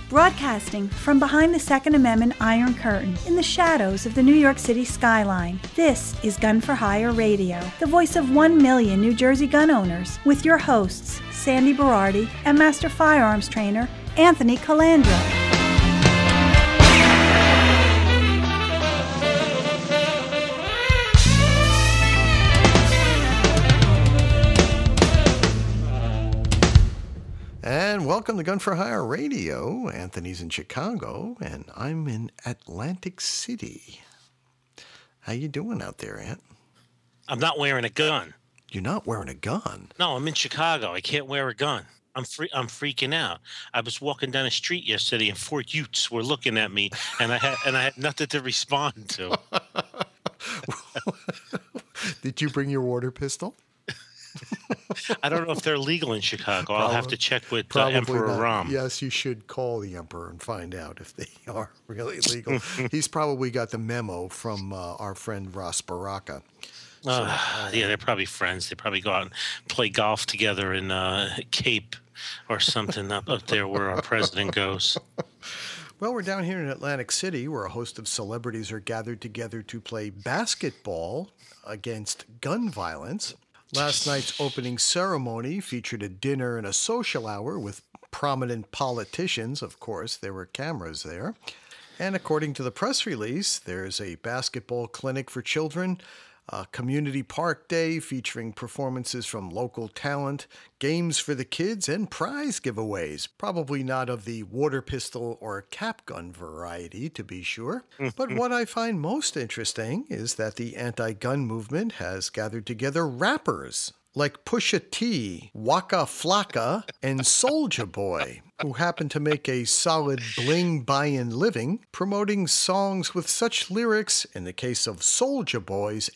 Broadcasting from behind the Second Amendment Iron Curtain in the shadows of the New York City skyline, this is Gun for Hire Radio, the voice of 1 million New Jersey gun owners, with your hosts, Sandy Berardi and Master Firearms Trainer, Anthony Calandra. And welcome to Gun for Hire Radio. Anthony's in Chicago, and I'm in Atlantic City. How you doing out there, Ant? I'm not wearing a gun. You're not wearing a gun? No, I'm in Chicago. I can't wear a gun. I'm freaking out. I was walking down the street yesterday, and 4 Utes were looking at me, and I had nothing to respond to. Did you bring your water pistol? I don't know if they're legal in Chicago. I'll have to check with Emperor not. Ram. Yes, you should call the Emperor and find out if they are really legal. He's probably got the memo from our friend Ross Baraka. Yeah, they're probably friends. They probably go out and play golf together in Cape or something up there where our president goes. Well, we're down here in Atlantic City where a host of celebrities are gathered together to play basketball against gun violence. Last night's opening ceremony featured a dinner and a social hour with prominent politicians. Of course, there were cameras there. And according to the press release, there's a basketball clinic for children, a community park day featuring performances from local talent, games for the kids, and prize giveaways. Probably not of the water pistol or cap gun variety, to be sure. But what I find most interesting is that the anti-gun movement has gathered together rappers like Pusha T, Waka Flocka, and Soulja Boy, who happen to make a solid bling-buyin' living promoting songs with such lyrics, in the case of Soulja Boy's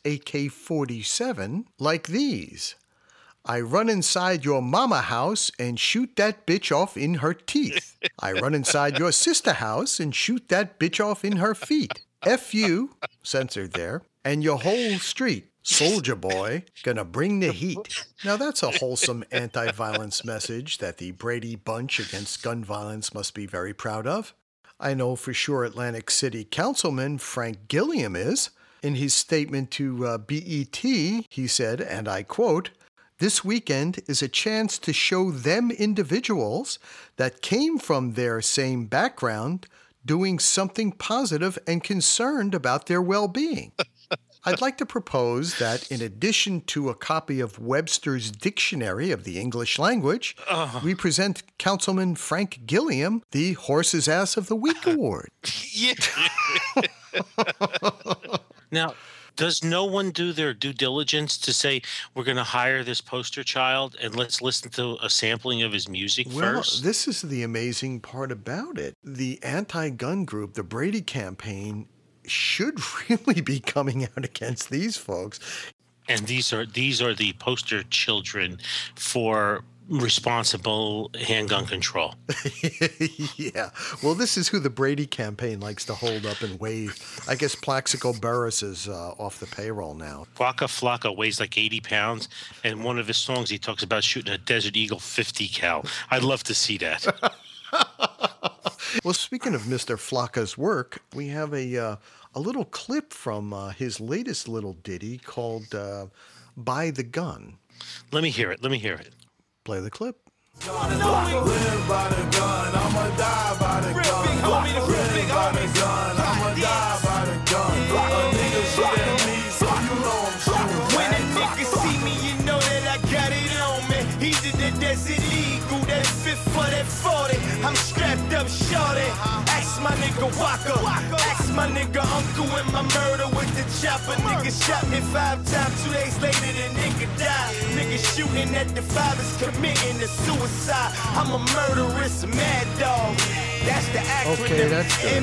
AK-47, like these. I run inside your mama house and shoot that bitch off in her teeth. I run inside your sister house and shoot that bitch off in her feet. F you, censored there, and your whole street. Soulja Boy, gonna bring the heat. Now that's a wholesome anti-violence message that the Brady Bunch against gun violence must be very proud of. I know for sure Atlantic City Councilman Frank Gilliam is. In his statement to BET, he said, and I quote, "This weekend is a chance to show them individuals that came from their same background doing something positive and concerned about their well-being." I'd like to propose that in addition to a copy of Webster's Dictionary of the English Language, we present Councilman Frank Gilliam the Horse's Ass of the Week Award. Yeah. Now, does no one do their due diligence to say, we're going to hire this poster child and let's listen to a sampling of his music first? Well, this is the amazing part about it. The anti-gun group, the Brady campaign, should really be coming out against these folks. And these are the poster children for responsible handgun control. Yeah. Well, this is who the Brady campaign likes to hold up and wave. I guess Plaxico Burress is off the payroll now. Waka Flocka weighs like 80 pounds, and one of his songs he talks about shooting a Desert Eagle 50 cal. I'd love to see that. Well, speaking of Mr. Flocka's work, we have a little clip from his latest little ditty called Buy the Gun. Let me hear it. Play the clip. Live by the gun, I'ma die by the gun. Live by the gun, I'ma die by the gun. A nigga shoot at me, so you know I'm shooting. When a nigga see me, you know that I got it on me. He's in the Desert Eagle, that fit for that 40. I'm strapped up, shorty. Ask my nigga Waka. Ask my nigga Uncle in my murder with the chopper. Nigga shot me 5 times, 2 days later the nigga died. Nigga shooting at the fathers, committing a suicide. I'm a murderous mad dog. That's the acronym. Okay, that's good.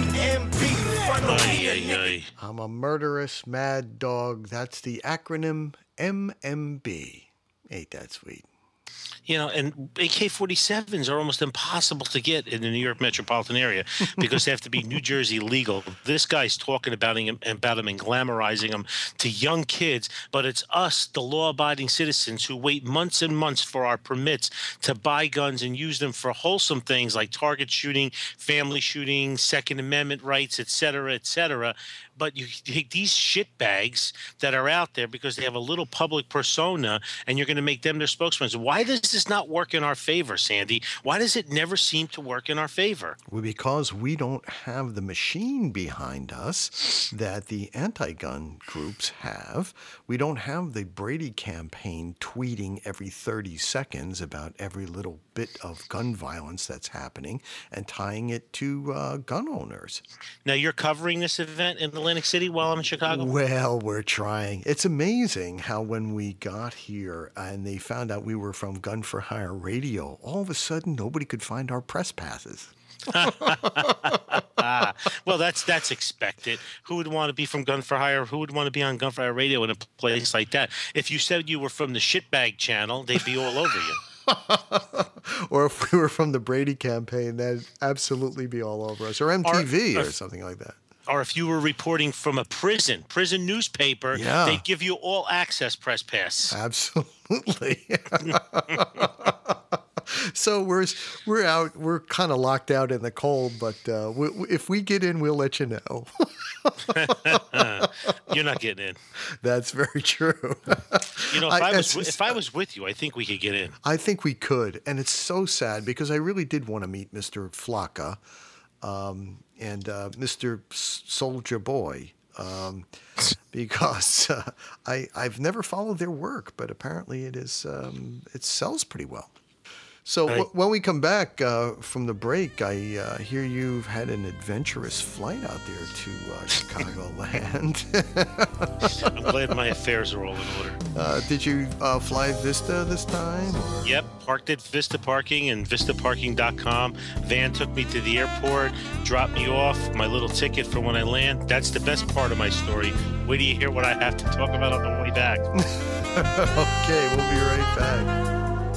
MMB. I'm a murderous mad dog. That's the acronym MMB. Ain't that sweet? And AK-47s are almost impossible to get in the New York metropolitan area because they have to be New Jersey legal. This guy's talking about them and glamorizing them to young kids, but it's us, the law-abiding citizens, who wait months and months for our permits to buy guns and use them for wholesome things like target shooting, family shooting, Second Amendment rights, et cetera, et cetera. But you take these shitbags that are out there because they have a little public persona, and you're going to make them their spokesmen. Why does this not work in our favor, Sandy? Why does it never seem to work in our favor? Well, because we don't have the machine behind us that the anti-gun groups have. We don't have the Brady campaign tweeting every 30 seconds about every little bit of gun violence that's happening and tying it to gun owners. Now, you're covering this event in Atlantic City while I'm in Chicago? Well, we're trying. It's amazing how when we got here and they found out we were from Gun for Hire Radio, all of a sudden nobody could find our press passes. Well, that's expected. Who would want to be from Gun for Hire? Who would want to be on Gun for Hire Radio in a place like that? If you said you were from the shitbag channel, they'd be all over you. Or if we were from the Brady campaign, that'd absolutely be all over us. Or MTV or something like that. Or if you were reporting from a prison newspaper, they'd give you all access press pass. Absolutely. So we're out. We're kind of locked out in the cold, but if we get in, we'll let you know. You're not getting in. That's very true. If I was with you, I think we could get in. I think we could, and it's so sad because I really did want to meet Mr. Flocka and Mr. Soldier Boy. Because I've never followed their work, but apparently it sells pretty well. So when we come back from the break, I hear you've had an adventurous flight out there to Chicagoland. I'm glad my affairs are all in order. Did you fly Vista this time? Or? Yep, parked at Vista Parking and VistaParking.com. Van took me to the airport, dropped me off, my little ticket for when I land. That's the best part of my story. Wait till you hear what I have to talk about on the way back. Okay, we'll be right back.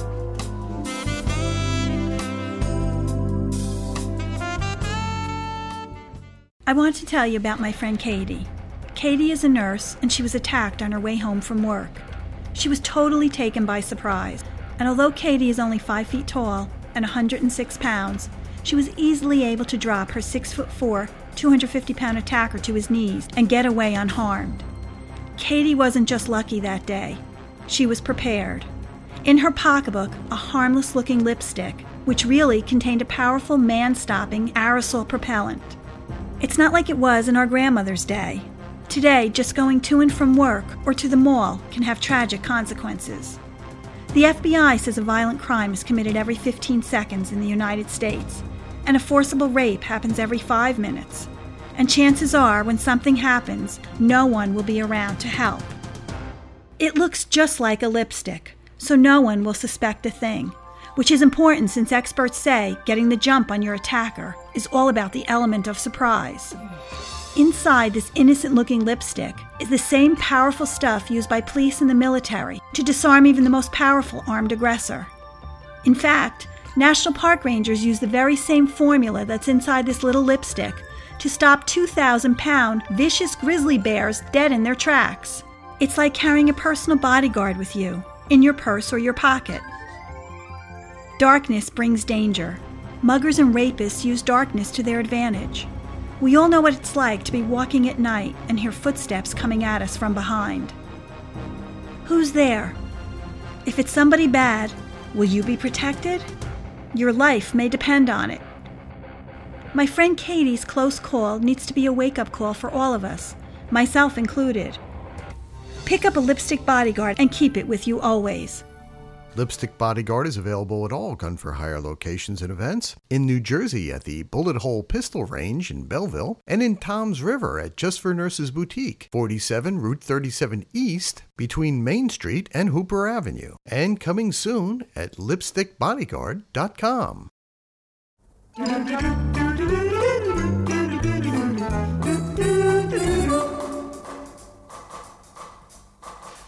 I want to tell you about my friend Katie. Katie is a nurse, and she was attacked on her way home from work. She was totally taken by surprise, and although Katie is only 5 feet tall and 106 pounds, she was easily able to drop her 6'4", 250-pound attacker to his knees and get away unharmed. Katie wasn't just lucky that day. She was prepared. In her pocketbook, a harmless-looking lipstick, which really contained a powerful man-stopping aerosol propellant. It's not like it was in our grandmother's day. Today, just going to and from work or to the mall can have tragic consequences. The FBI says a violent crime is committed every 15 seconds in the United States, and a forcible rape happens every 5 minutes. And chances are, when something happens, no one will be around to help. It looks just like a lipstick, so no one will suspect a thing, which is important since experts say getting the jump on your attacker is all about the element of surprise. Inside this innocent-looking lipstick is the same powerful stuff used by police and the military to disarm even the most powerful armed aggressor. In fact, National Park Rangers use the very same formula that's inside this little lipstick to stop 2,000-pound vicious grizzly bears dead in their tracks. It's like carrying a personal bodyguard with you, in your purse or your pocket. Darkness brings danger. Muggers and rapists use darkness to their advantage. We all know what it's like to be walking at night and hear footsteps coming at us from behind. Who's there? If it's somebody bad, will you be protected? Your life may depend on it. My friend Katie's close call needs to be a wake-up call for all of us, myself included. Pick up a Lipstick Bodyguard and keep it with you always. Lipstick Bodyguard is available at all Gun for Hire locations and events. In New Jersey at the Bullet Hole Pistol Range in Belleville, and in Toms River at Just for Nurses Boutique, 47 Route 37 East, between Main Street and Hooper Avenue. And coming soon at lipstickbodyguard.com.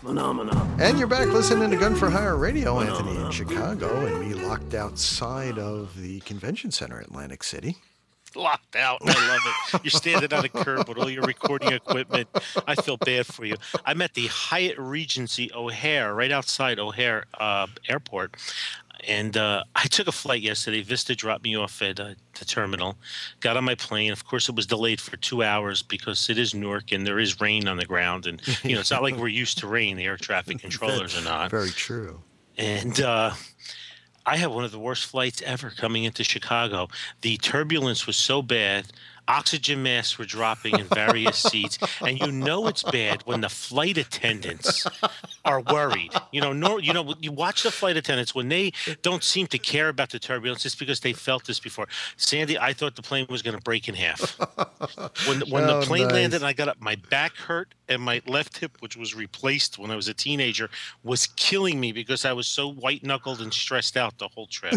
And you're back listening to Gun for Hire Radio. Anthony in Chicago, and me locked outside of the convention center, Atlantic City. Locked out. I love it. You're standing on a curb with all your recording equipment. I feel bad for you. I'm at the Hyatt Regency O'Hare, right outside O'Hare Airport. And I took a flight yesterday. Vista dropped me off at the terminal. Got on my plane. Of course, it was delayed for 2 hours because it is Newark and there is rain on the ground. And, you know, it's not like we're used to rain. The air traffic controllers are not. Very true. And I had one of the worst flights ever coming into Chicago. The turbulence was so bad. Oxygen masks were dropping in various seats. And you know it's bad when the flight attendants are worried. You watch the flight attendants when they don't seem to care about the turbulence. It's because they felt this before. Sandy, I thought the plane was going to break in half. When the plane landed and I got up, my back hurt and my left hip, which was replaced when I was a teenager, was killing me because I was so white-knuckled and stressed out the whole trip.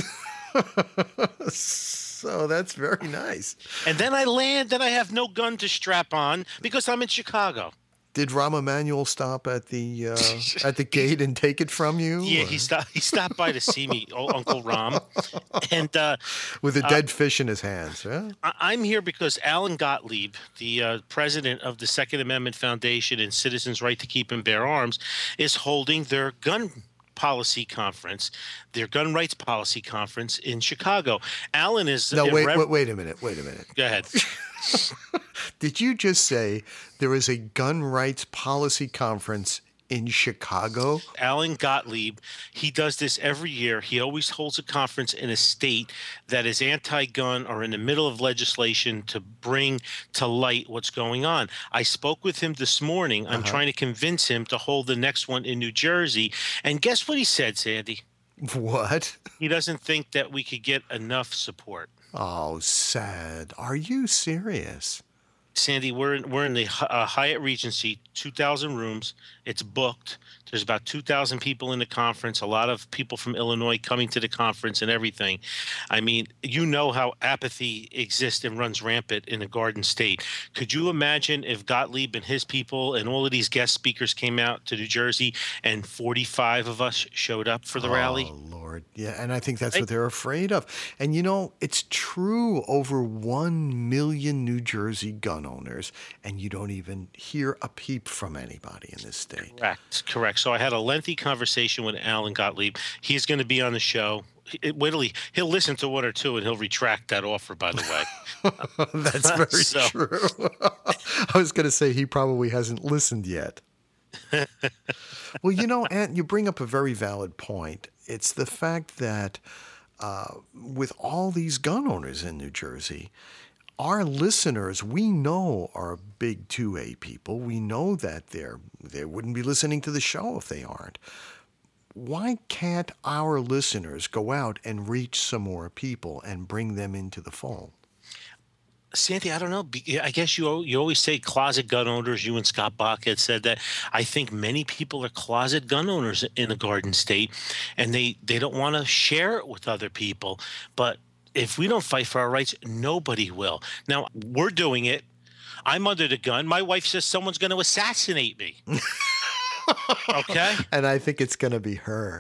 So that's very nice. And then I land and I have no gun to strap on because I'm in Chicago. Did Rahm Emanuel stop at the gate and take it from you? Yeah, he stopped by to see me, Uncle Rahm, and with a dead fish in his hands. Yeah? I'm here because Alan Gottlieb, the president of the Second Amendment Foundation and Citizens' Right to Keep and Bear Arms, is holding their gun policy conference, their gun rights policy conference in Chicago. Alan is wait a minute. Go ahead. Did you just say there is a gun rights policy conference in Chicago? Alan Gottlieb, he does this every year. He always holds a conference in a state that is anti-gun or in the middle of legislation to bring to light what's going on. I spoke with him this morning. I'm trying to convince him to hold the next one in New Jersey. And guess what he said, Sandy? What? He doesn't think that we could get enough support. Oh, sad. Are you serious? Sandy, we're in the Hyatt Regency, 2,000 rooms. It's booked. There's about 2,000 people in the conference, a lot of people from Illinois coming to the conference and everything. I mean, you know how apathy exists and runs rampant in the Garden State. Could you imagine if Gottlieb and his people and all of these guest speakers came out to New Jersey and 45 of us showed up for the rally? Oh, Lord. Yeah, and I think that's what they're afraid of. And, you know, it's true, over 1 million New Jersey gun owners, and you don't even hear a peep from anybody in this state. Correct. So I had a lengthy conversation with Alan Gottlieb. He's going to be on the show. He'll listen to one or two and he'll retract that offer, by the way. That's very true. I was going to say he probably hasn't listened yet. Well, you know, Ant, you bring up a very valid point. It's the fact that with all these gun owners in New Jersey, our listeners, we know, are big 2A people. We know that they wouldn't be listening to the show if they aren't. Why can't our listeners go out and reach some more people and bring them into the fold? Sandy, I don't know. I guess you always say closet gun owners. You and Scott Bach had said that. I think many people are closet gun owners in the Garden State, and they don't want to share it with other people. But if we don't fight for our rights, nobody will. Now, we're doing it. I'm under the gun. My wife says someone's going to assassinate me. Okay? And I think it's going to be her.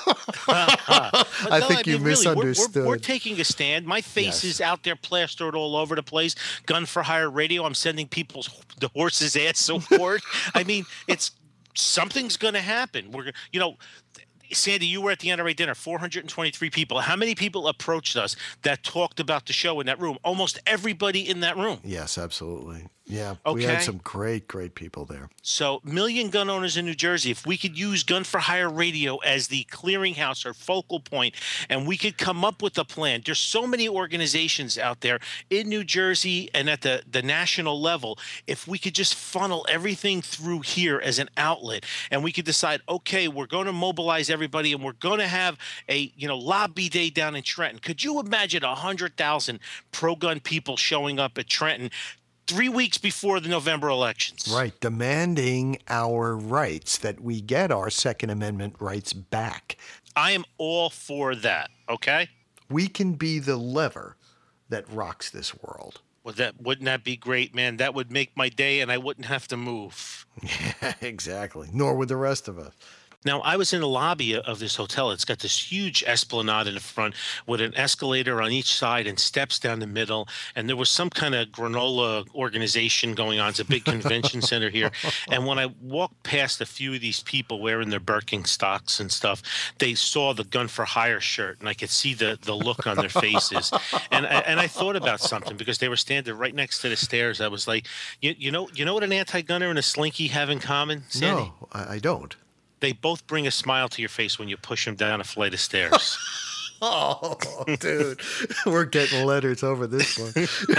I think you misunderstood. Really, we're taking a stand. My face is out there plastered all over the place. Gun for Hire Radio. I'm sending the horse's ass award. I mean, something's going to happen. Sandy, you were at the NRA dinner, 423 people. How many people approached us that talked about the show in that room? Almost everybody in that room. Yes, absolutely. Yeah, okay. We had some great people there. So, million gun owners in New Jersey, if we could use Gun for Hire Radio as the clearinghouse or focal point, and we could come up with a plan. There's so many organizations out there in New Jersey and at the national level. If we could just funnel everything through here as an outlet, and we could decide, okay, we're going to mobilize everybody, and we're going to have a lobby day down in Trenton. Could you imagine 100,000 pro-gun people showing up at Trenton 3 weeks before the November elections? Right, demanding our rights, that we get our Second Amendment rights back. I am all for that, okay? We can be the lever that rocks this world. Wouldn't that be great, man? That would make my day, and I wouldn't have to move. Yeah, exactly. Nor would the rest of us. Now, I was in the lobby of this hotel. It's got this huge esplanade in the front with an escalator on each side and steps down the middle. And there was some kind of granola organization going on. It's a big convention center here. And when I walked past a few of these people wearing their Birkenstocks and stuff, they saw the Gun for Hire shirt, and I could see the look on their faces. And I thought about something because they were standing right next to the stairs. I was like, you know what an anti-gunner and a slinky have in common, Sandy? No, I don't. They both bring a smile to your face when you push them down a flight of stairs. Oh, dude. We're getting letters over this one.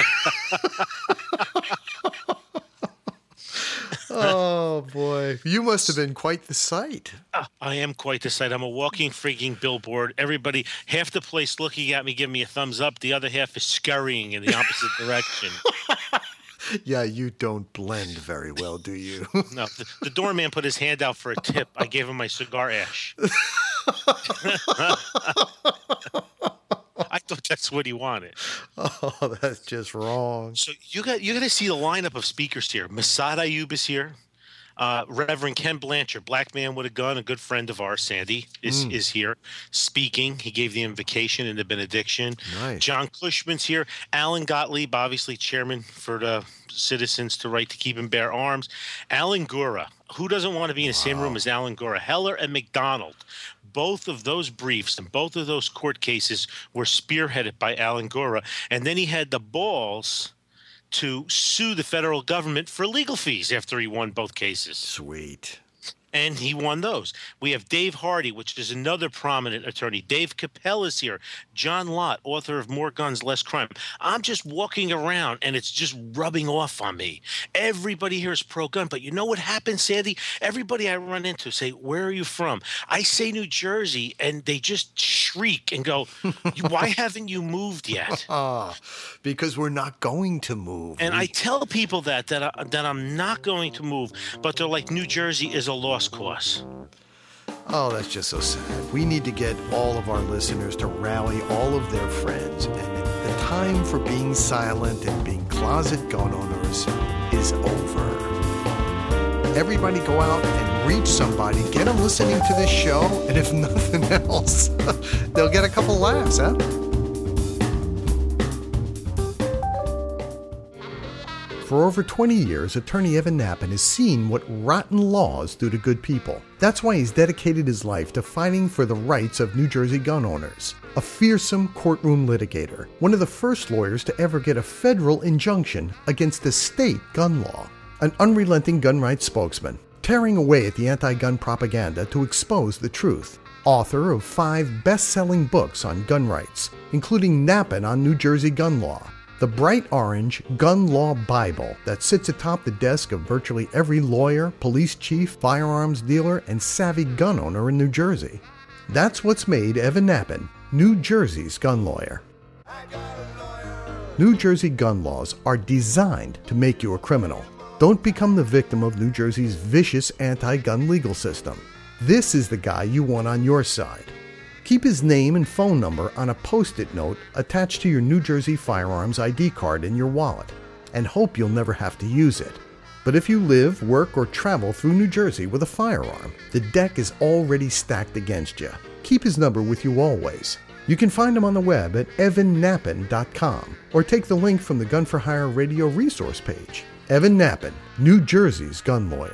Oh, boy. You must have been quite the sight. I am quite the sight. I'm a walking, freaking billboard. Everybody, half the place looking at me, giving me a thumbs up. The other half is scurrying in the opposite direction. Yeah, you don't blend very well, do you? No, the doorman put his hand out for a tip. I gave him my cigar ash. I thought that's what he wanted. Oh, that's just wrong. So you got to see the lineup of speakers here. Massad Ayoob is here. Reverend Ken Blanchard, black man with a gun, a good friend of ours, Sandy, is here speaking. He gave the invocation and the benediction. Nice. John Cushman's here. Alan Gottlieb, obviously chairman for the Citizens to Right to Keep and Bear Arms. Alan Gura. Who doesn't want to be in the same room as Alan Gura? Heller and McDonald. Both of those briefs and both of those court cases were spearheaded by Alan Gura. And then he had the balls to sue the federal government for legal fees after he won both cases. Sweet. And he won those. We have Dave Hardy, which is another prominent attorney. Dave Capel is here. John Lott, author of More Guns, Less Crime. I'm just walking around, and it's just rubbing off on me. Everybody here is pro-gun, but you know what happens, Sandy? Everybody I run into say, where are you from? I say New Jersey, and they just shriek and go, why haven't you moved yet? Because we're not going to move. And I tell people that I'm not going to move, but they're like, New Jersey is a lost cause. Oh, that's just so sad. We need to get all of our listeners to rally all of their friends, and the time for being silent and being closet gun owners is over. Everybody go out and reach somebody, get them listening to this show, and if nothing else, they'll get a couple laughs, huh? For over 20 years, attorney Evan Nappen has seen what rotten laws do to good people. That's why he's dedicated his life to fighting for the rights of New Jersey gun owners. A fearsome courtroom litigator, one of the first lawyers to ever get a federal injunction against a state gun law. An unrelenting gun rights spokesman, tearing away at the anti-gun propaganda to expose the truth. Author of 5 best-selling books on gun rights, including Nappen on New Jersey gun law, the bright orange Gun Law Bible that sits atop the desk of virtually every lawyer, police chief, firearms dealer, and savvy gun owner in New Jersey. That's what's made Evan Nappen New Jersey's gun lawyer. New Jersey gun laws are designed to make you a criminal. Don't become the victim of New Jersey's vicious anti-gun legal system. This is the guy you want on your side. Keep his name and phone number on a Post-it note attached to your New Jersey firearms ID card in your wallet, and hope you'll never have to use it. But if you live, work, or travel through New Jersey with a firearm, the deck is already stacked against you. Keep his number with you always. You can find him on the web at evannappen.com, or take the link from the Gun for Hire radio resource page. Evan Nappen, New Jersey's gun lawyer.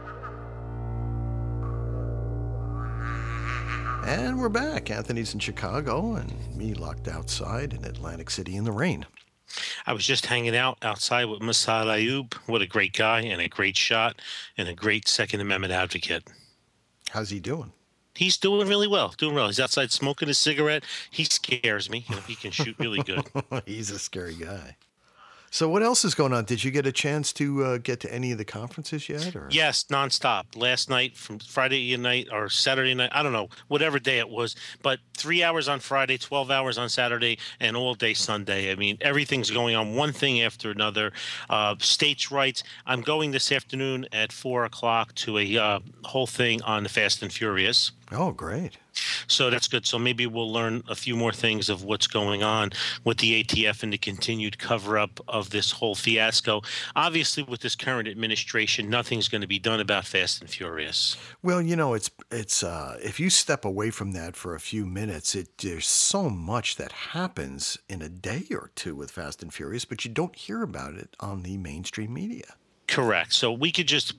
And we're back. Anthony's in Chicago and me locked outside in Atlantic City in the rain. I was just hanging out outside with Massad Ayoob. What a great guy and a great shot and a great Second Amendment advocate. How's he doing? He's doing really well. He's outside smoking a cigarette. He scares me. He can shoot really good. He's a scary guy. So what else is going on? Did you get a chance to get to any of the conferences yet? Or? Yes, nonstop. Last night, from Friday night or Saturday night, I don't know, whatever day it was, but 3 hours on Friday, 12 hours on Saturday, and all day Sunday. I mean, everything's going on, one thing after another. States' rights. I'm going this afternoon at 4 o'clock to a whole thing on the Fast and Furious. Oh, great. So that's good. So maybe we'll learn a few more things of what's going on with the ATF and the continued cover-up of this whole fiasco. Obviously, with this current administration, nothing's going to be done about Fast and Furious. Well, it's if you step away from that for a few minutes, there's so much that happens in a day or two with Fast and Furious, but you don't hear about it on the mainstream media. Correct. So we could just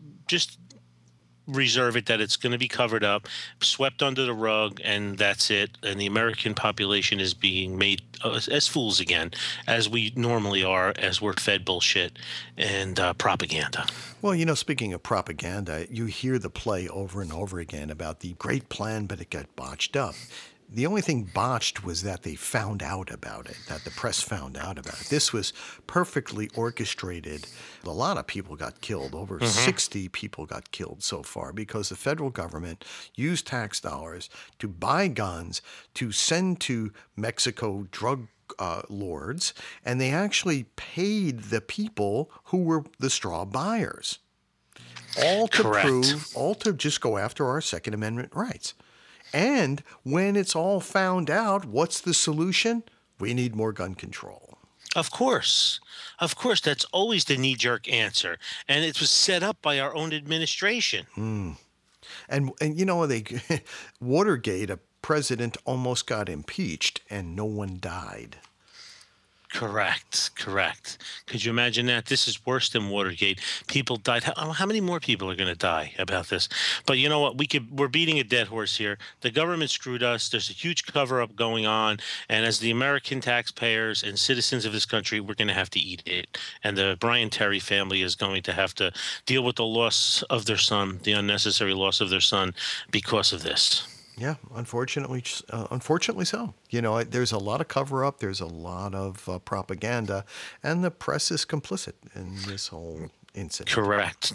reserve it that it's going to be covered up, swept under the rug, and that's it. And the American population is being made as fools again, as we normally are, as we're fed bullshit and propaganda. Well, speaking of propaganda, you hear the play over and over again about the great plan, but it got botched up. The only thing botched was that they found out about it, that the press found out about it. This was perfectly orchestrated. A lot of people got killed. Over 60 people got killed so far because the federal government used tax dollars to buy guns to send to Mexico drug lords, and they actually paid the people who were the straw buyers. All to just go after our Second Amendment rights. And when it's all found out, what's the solution? We need more gun control. Of course. That's always the knee-jerk answer. And it was set up by our own administration. And Watergate, a president almost got impeached and no one died. Correct. Could you imagine that? This is worse than Watergate. People died. How many more people are going to die about this? But you know what? We're beating a dead horse here. The government screwed us. There's a huge cover-up going on. And as the American taxpayers and citizens of this country, we're going to have to eat it. And the Brian Terry family is going to have to deal with the loss of their son, the unnecessary loss of their son because of this. Yeah, unfortunately so. There's a lot of cover-up. There's a lot of propaganda, and the press is complicit in this whole incident. Correct.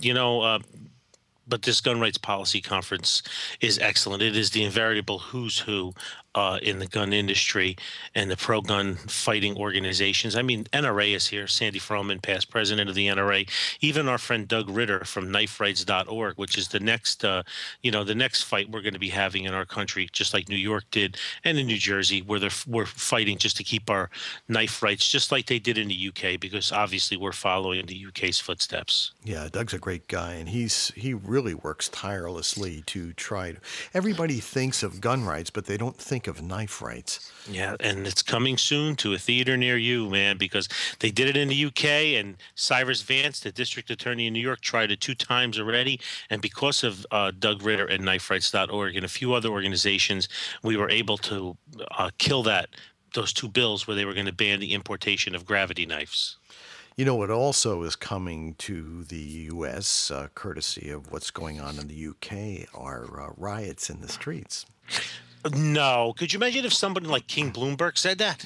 But this gun rights policy conference is excellent. It is the invariable who's who in the gun industry and the pro-gun fighting organizations. I mean, NRA is here. Sandy Froman, past president of the NRA. Even our friend Doug Ritter from kniferights.org, which is the next, the next fight we're going to be having in our country, just like New York did and in New Jersey, where we're fighting just to keep our knife rights, just like they did in the UK, because obviously we're following the UK's footsteps. Yeah, Doug's a great guy, and he really works tirelessly to try to. Everybody thinks of gun rights, but they don't think of knife rights. Yeah, and it's coming soon to a theater near you, man, because they did it in the UK, and Cyrus Vance, the district attorney in New York, tried it 2 times already. And because of Doug Ritter and kniferights.org and a few other organizations, we were able to kill those 2 bills where they were going to ban the importation of gravity knives. What also is coming to the U.S., courtesy of what's going on in the U.K., are riots in the streets. No. Could you imagine if somebody like King Bloomberg said that?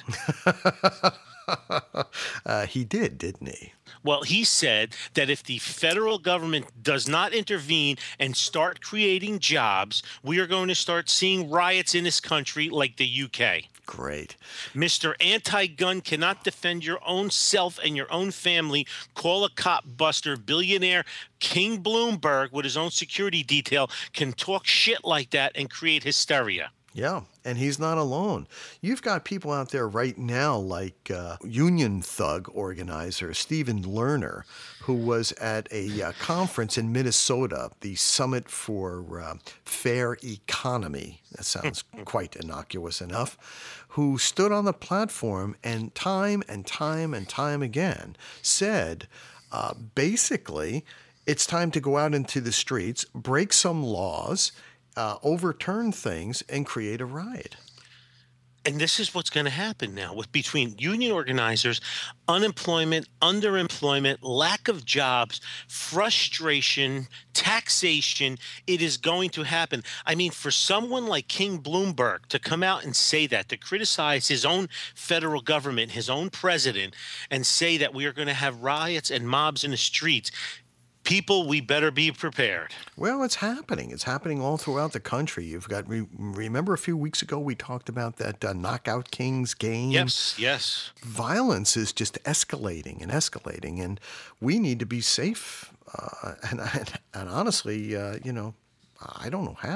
He did, didn't he? Well, he said that if the federal government does not intervene and start creating jobs, we are going to start seeing riots in this country like the UK. Great. Mr. Anti-Gun cannot defend your own self and your own family. Call a cop buster. Billionaire King Bloomberg, with his own security detail, can talk shit like that and create hysteria. Yeah, and he's not alone. You've got people out there right now like union thug organizer Stephen Lerner, who was at a conference in Minnesota, the Summit for Fair Economy. That sounds quite innocuous enough. Who stood on the platform and time again said, basically, it's time to go out into the streets, break some laws, overturn things, and create a riot. And this is what's going to happen now between union organizers, unemployment, underemployment, lack of jobs, frustration, taxation. It is going to happen. I mean, for someone like King Bloomberg to come out and say that, to criticize his own federal government, his own president, and say that we are going to have riots and mobs in the streets, people, we better be prepared. Well, it's happening. It's happening all throughout the country. You've got, remember a few weeks ago we talked about that Knockout Kings game? Yes. Violence is just escalating, and we need to be safe. And honestly, I don't know how.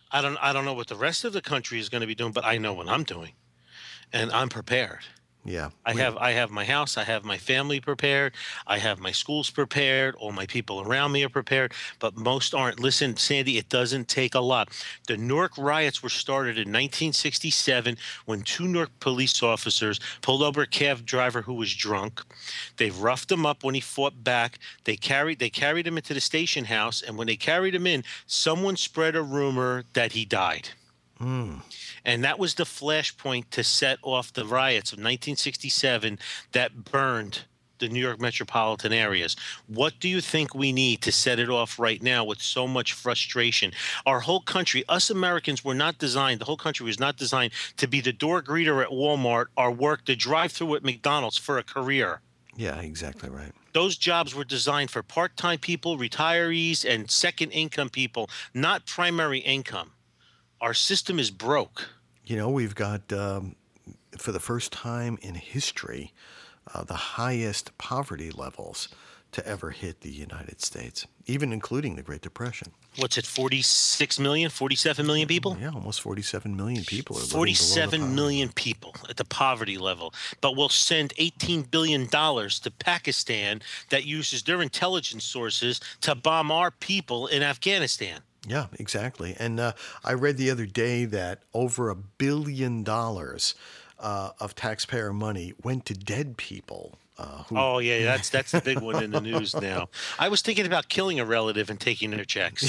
I don't know what the rest of the country is going to be doing, but I know what I'm doing, and I'm prepared. Yeah. I have my house, I have my family prepared, I have my schools prepared, all my people around me are prepared, but most aren't. Listen, Sandy, it doesn't take a lot. The Newark riots were started in 1967 when two Newark police officers pulled over a cab driver who was drunk. They roughed him up when he fought back. They carried him into the station house, and when they carried him in, someone spread a rumor that he died. And that was the flashpoint to set off the riots of 1967 that burned the New York metropolitan areas. What do you think we need to set it off right now with so much frustration? Our whole country, us Americans, the whole country was not designed to be the door greeter at Walmart or work the drive-through at McDonald's for a career. Yeah, exactly right. Those jobs were designed for part-time people, retirees, and second income people, not primary income. Our system is broke. You know, we've got, for the first time in history, the highest poverty levels to ever hit the United States, even including the Great Depression. What's it, 46 million, 47 million people? Yeah, almost 47 million people are living 47 million people at the poverty level. But we'll send $18 billion to Pakistan that uses their intelligence sources to bomb our people in Afghanistan. Yeah, exactly. And I read the other day that over $1 billion of taxpayer money went to dead people. Oh, yeah, that's the big one in the news now. I was thinking about killing a relative and taking their checks.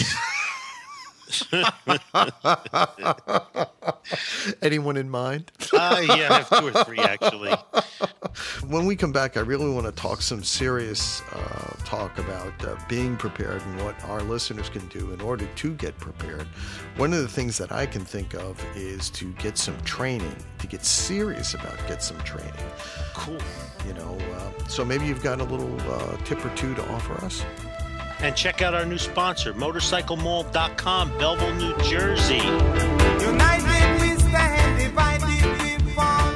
Anyone in mind? Yeah, I have 2 or 3, actually. When we come back, I really want to talk some serious talk about being prepared and what our listeners can do in order to get prepared. One of the things that I can think of is to get some training, to get serious about get some training. Cool. You know, so maybe you've got a little tip or two to offer us. And check out our new sponsor, MotorcycleMall.com, Belleville, New Jersey. United we stand, divided we fall.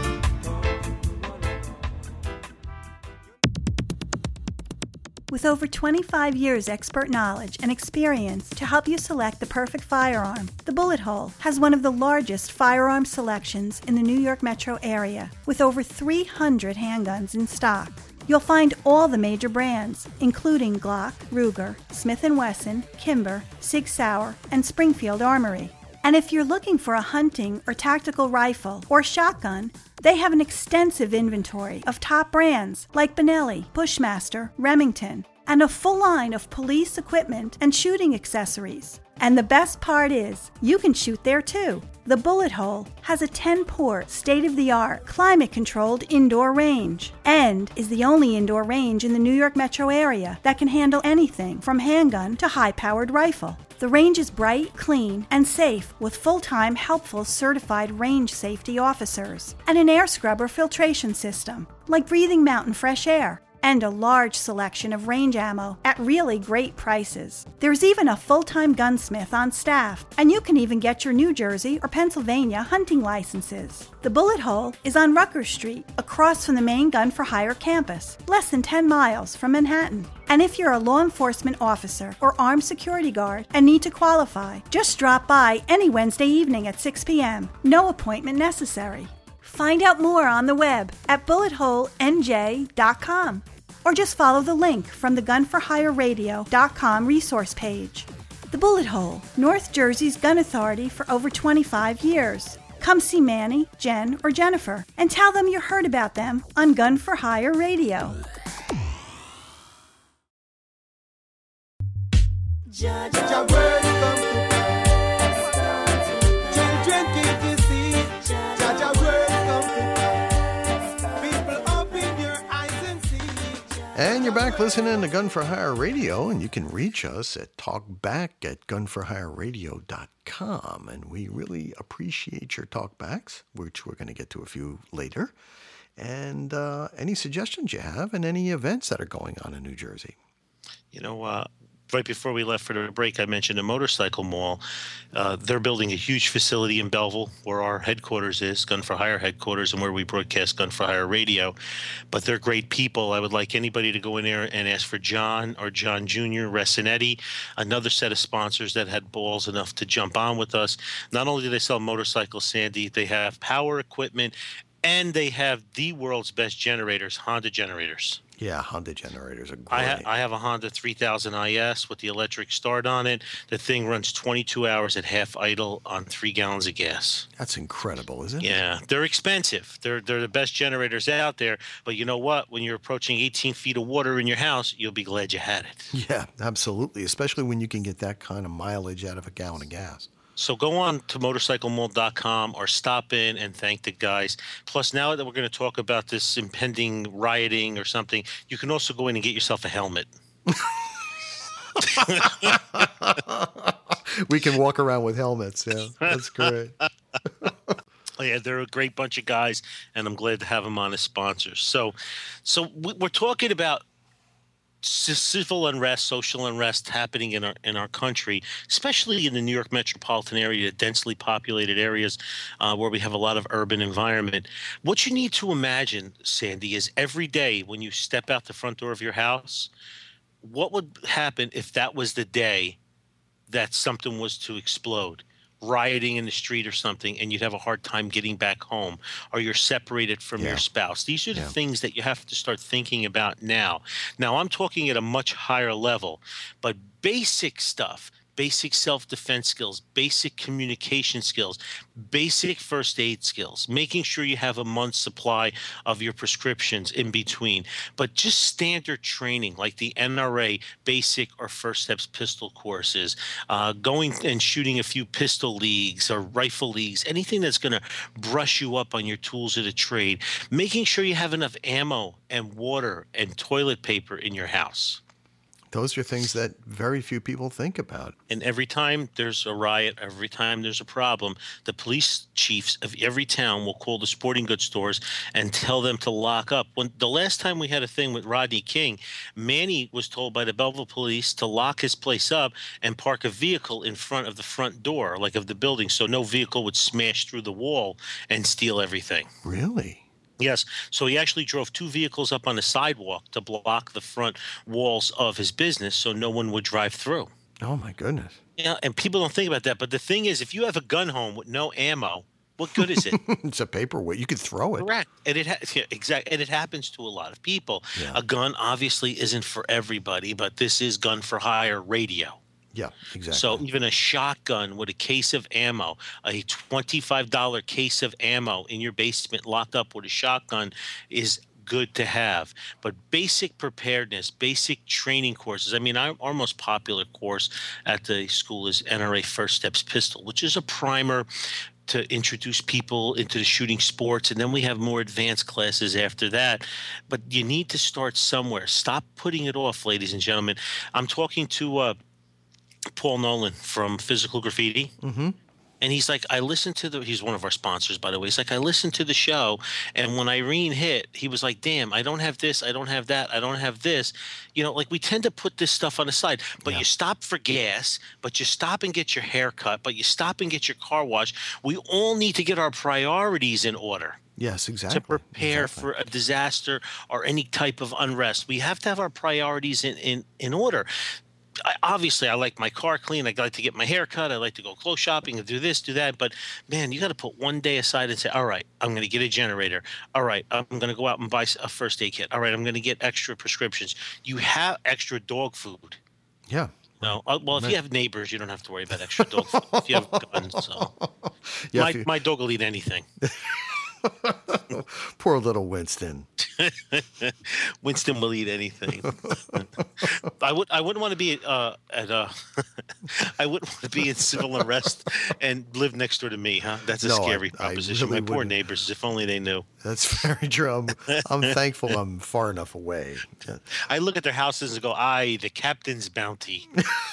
With over 25 years expert knowledge and experience to help you select the perfect firearm, the Bullet Hole has one of the largest firearm selections in the New York metro area, with over 300 handguns in stock. You'll find all the major brands, including Glock, Ruger, Smith & Wesson, Kimber, Sig Sauer, and Springfield Armory. And if you're looking for a hunting or tactical rifle or shotgun, they have an extensive inventory of top brands like Benelli, Bushmaster, Remington, and a full line of police equipment and shooting accessories. And the best part is, you can shoot there too. The Bullet Hole has a 10-port, state-of-the-art, climate-controlled indoor range and is the only indoor range in the New York metro area that can handle anything from handgun to high-powered rifle. The range is bright, clean, and safe with full-time, helpful, certified range safety officers and an air scrubber filtration system, like Breathing Mountain Fresh Air, and a large selection of range ammo at really great prices. There's even a full-time gunsmith on staff, and you can even get your New Jersey or Pennsylvania hunting licenses. The Bullet Hole is on Rutgers Street, across from the main Gun for Hire campus, less than 10 miles from Manhattan. And if you're a law enforcement officer or armed security guard and need to qualify, just drop by any Wednesday evening at 6 p.m. No appointment necessary. Find out more on the web at bulletholenj.com or just follow the link from the gunforhireradio.com resource page. The Bullet Hole, North Jersey's gun authority for over 25 years. Come see Manny, Jen, or Jennifer and tell them you heard about them on Gun for Hire Radio. And you're back listening to Gun for Hire Radio, and you can reach us at talkback@gunforhireradio.com. And we really appreciate your talkbacks, which we're going to get to a few later. And any suggestions you have and any events that are going on in New Jersey. You know, right before we left for the break, I mentioned a motorcycle mall. They're building a huge facility in Belleville where our headquarters is, Gun for Hire headquarters, and where we broadcast Gun for Hire radio. But they're great people. I would like anybody to go in there and ask for John or John Jr. Resinetti, another set of sponsors that had balls enough to jump on with us. Not only do they sell motorcycles, Sandy, they have power equipment, and they have the world's best generators, Honda generators. Yeah, Honda generators are great. I have a Honda 3000 IS with the electric start on it. The thing runs 22 hours at half idle on 3 gallons of gas. That's incredible, isn't it? Yeah, they're expensive. They're the best generators out there. But you know what? When you're approaching 18 feet of water in your house, you'll be glad you had it. Yeah, absolutely. Especially when you can get that kind of mileage out of a gallon of gas. So go on to motorcyclemall.com or stop in and thank the guys. Plus, now that we're going to talk about this impending rioting or something, you can also go in and get yourself a helmet. We can walk around with helmets. Yeah, that's great. Yeah, they're a great bunch of guys, and I'm glad to have them on as sponsors. So we're talking about civil unrest, social unrest happening in our country, especially in the New York metropolitan area, densely populated areas where we have a lot of urban environment. What you need to imagine, Sandy, is every day when you step out the front door of your house, what would happen if that was the day that something was to explode? Rioting in the street or something, and you'd have a hard time getting back home, or you're separated from your spouse. These are the things that you have to start thinking about now. Now, I'm talking at a much higher level, but basic stuff, basic self-defense skills, basic communication skills, basic first aid skills, making sure you have a month's supply of your prescriptions in between, but just standard training like the NRA basic or first steps pistol courses, going and shooting a few pistol leagues or rifle leagues, anything that's going to brush you up on your tools of the trade, making sure you have enough ammo and water and toilet paper in your house. Those are things that very few people think about. And every time there's a riot, every time there's a problem, the police chiefs of every town will call the sporting goods stores and tell them to lock up. When the last time we had a thing with Rodney King, Manny was told by the Belleville police to lock his place up and park a vehicle in front of the front door, like of the building, so no vehicle would smash through the wall and steal everything. Really? Yes. So he actually drove 2 vehicles up on the sidewalk to block the front walls of his business so no one would drive through. Oh, my goodness. Yeah, and people don't think about that. But the thing is, if you have a gun home with no ammo, what good is it? It's a paperweight. You could throw it. Correct. And exactly. And it happens to a lot of people. Yeah. A gun obviously isn't for everybody, but this is Gun for Hire radio. Yeah, exactly. So even a shotgun with a case of ammo, a $25 case of ammo in your basement locked up with a shotgun is good to have. But basic preparedness, basic training courses. I mean, our most popular course at the school is NRA First Steps Pistol, which is a primer to introduce people into the shooting sports, and then we have more advanced classes after that. But you need to start somewhere. Stop putting it off, ladies and gentlemen. I'm talking to Paul Nolan from Physical Graffiti. Mm-hmm. And he's like, he's one of our sponsors, by the way. He's like, I listened to the show, and when Irene hit, he was like, damn, I don't have this, I don't have that, I don't have this. You know, like we tend to put this stuff on the side, but you stop for gas, but you stop and get your hair cut, but you stop and get your car washed. We all need to get our priorities in order. Yes, exactly. To prepare for a disaster or any type of unrest. We have to have our priorities in order. Obviously, I like my car clean. I like to get my hair cut. I like to go clothes shopping and do this, do that. But, man, you got to put one day aside and say, all right, I'm going to get a generator. All right, I'm going to go out and buy a first aid kit. All right, I'm going to get extra prescriptions. You have extra dog food. Yeah. No, well, if you have neighbors, you don't have to worry about extra dog food. If you have guns, so. Yeah, my dog will eat anything. Poor little Winston. Winston will eat anything. I wouldn't want to be I wouldn't want to be in civil unrest and live next door to me, huh? That's a scary proposition. My poor neighbors, if only they knew. That's very true. I'm thankful I'm far enough away. I look at their houses and go, aye, the captain's bounty.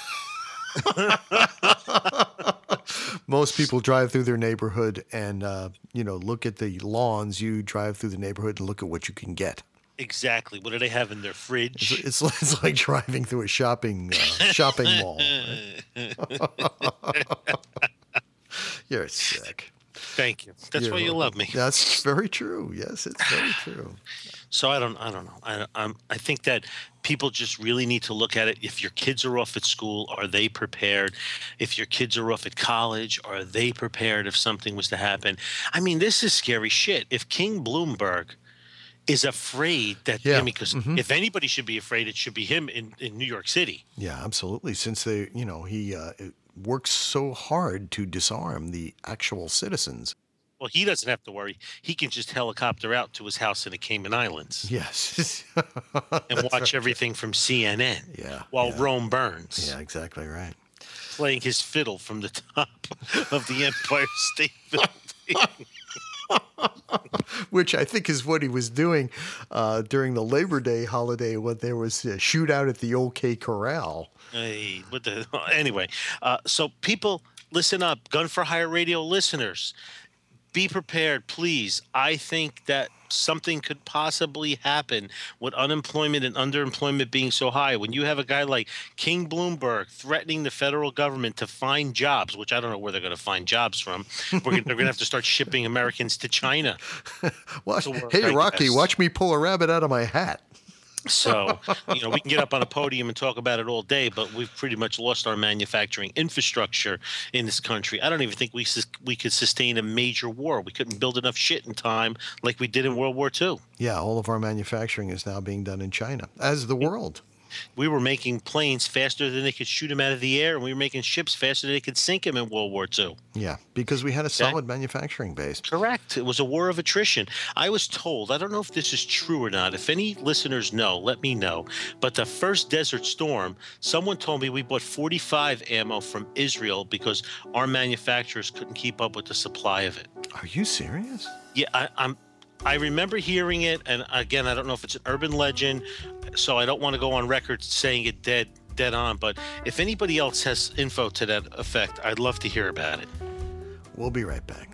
Most people drive through their neighborhood and, look at the lawns. You drive through the neighborhood and look at what you can get. Exactly. What do they have in their fridge? It's like driving through a shopping mall. Right? You're sick. Thank you. That's why you love me. That's very true. Yes, it's very true. So I don't know. I think that people just really need to look at it. If your kids are off at school, are they prepared? If your kids are off at college, are they prepared if something was to happen? I mean, this is scary shit. If King Bloomberg is afraid that, because if anybody should be afraid, it should be him in New York City. Yeah, absolutely. Since he works so hard to disarm the actual citizens. Well, he doesn't have to worry. He can just helicopter out to his house in the Cayman Islands. Yes. And watch everything from CNN. Yeah. While Rome burns. Yeah, exactly right. Playing his fiddle from the top of the Empire State Building. Which I think is what he was doing during the Labor Day holiday when there was a shootout at the OK Corral. Hey, anyway, so people, listen up. Gun for Hire Radio listeners, be prepared, please. I think that something could possibly happen with unemployment and underemployment being so high. When you have a guy like King Bloomberg threatening the federal government to find jobs, which I don't know where they're going to find jobs from. They're going to have to start shipping Americans to China. Hey, Rocky, watch me pull a rabbit out of my hat. So, we can get up on a podium and talk about it all day, but we've pretty much lost our manufacturing infrastructure in this country. I don't even think we could sustain a major war. We couldn't build enough shit in time like we did in World War II. Yeah, all of our manufacturing is now being done in China, as the world. We were making planes faster than they could shoot them out of the air, and we were making ships faster than they could sink them in World War II. Yeah, because we had a solid manufacturing base. Correct. It was a war of attrition. I was told, I don't know if this is true or not. If any listeners know, let me know. But the first Desert Storm, someone told me we bought 45 ammo from Israel because our manufacturers couldn't keep up with the supply of it. Are you serious? Yeah, I remember hearing it, and again, I don't know if it's an urban legend, so I don't want to go on record saying it dead on, but if anybody else has info to that effect, I'd love to hear about it. We'll be right back.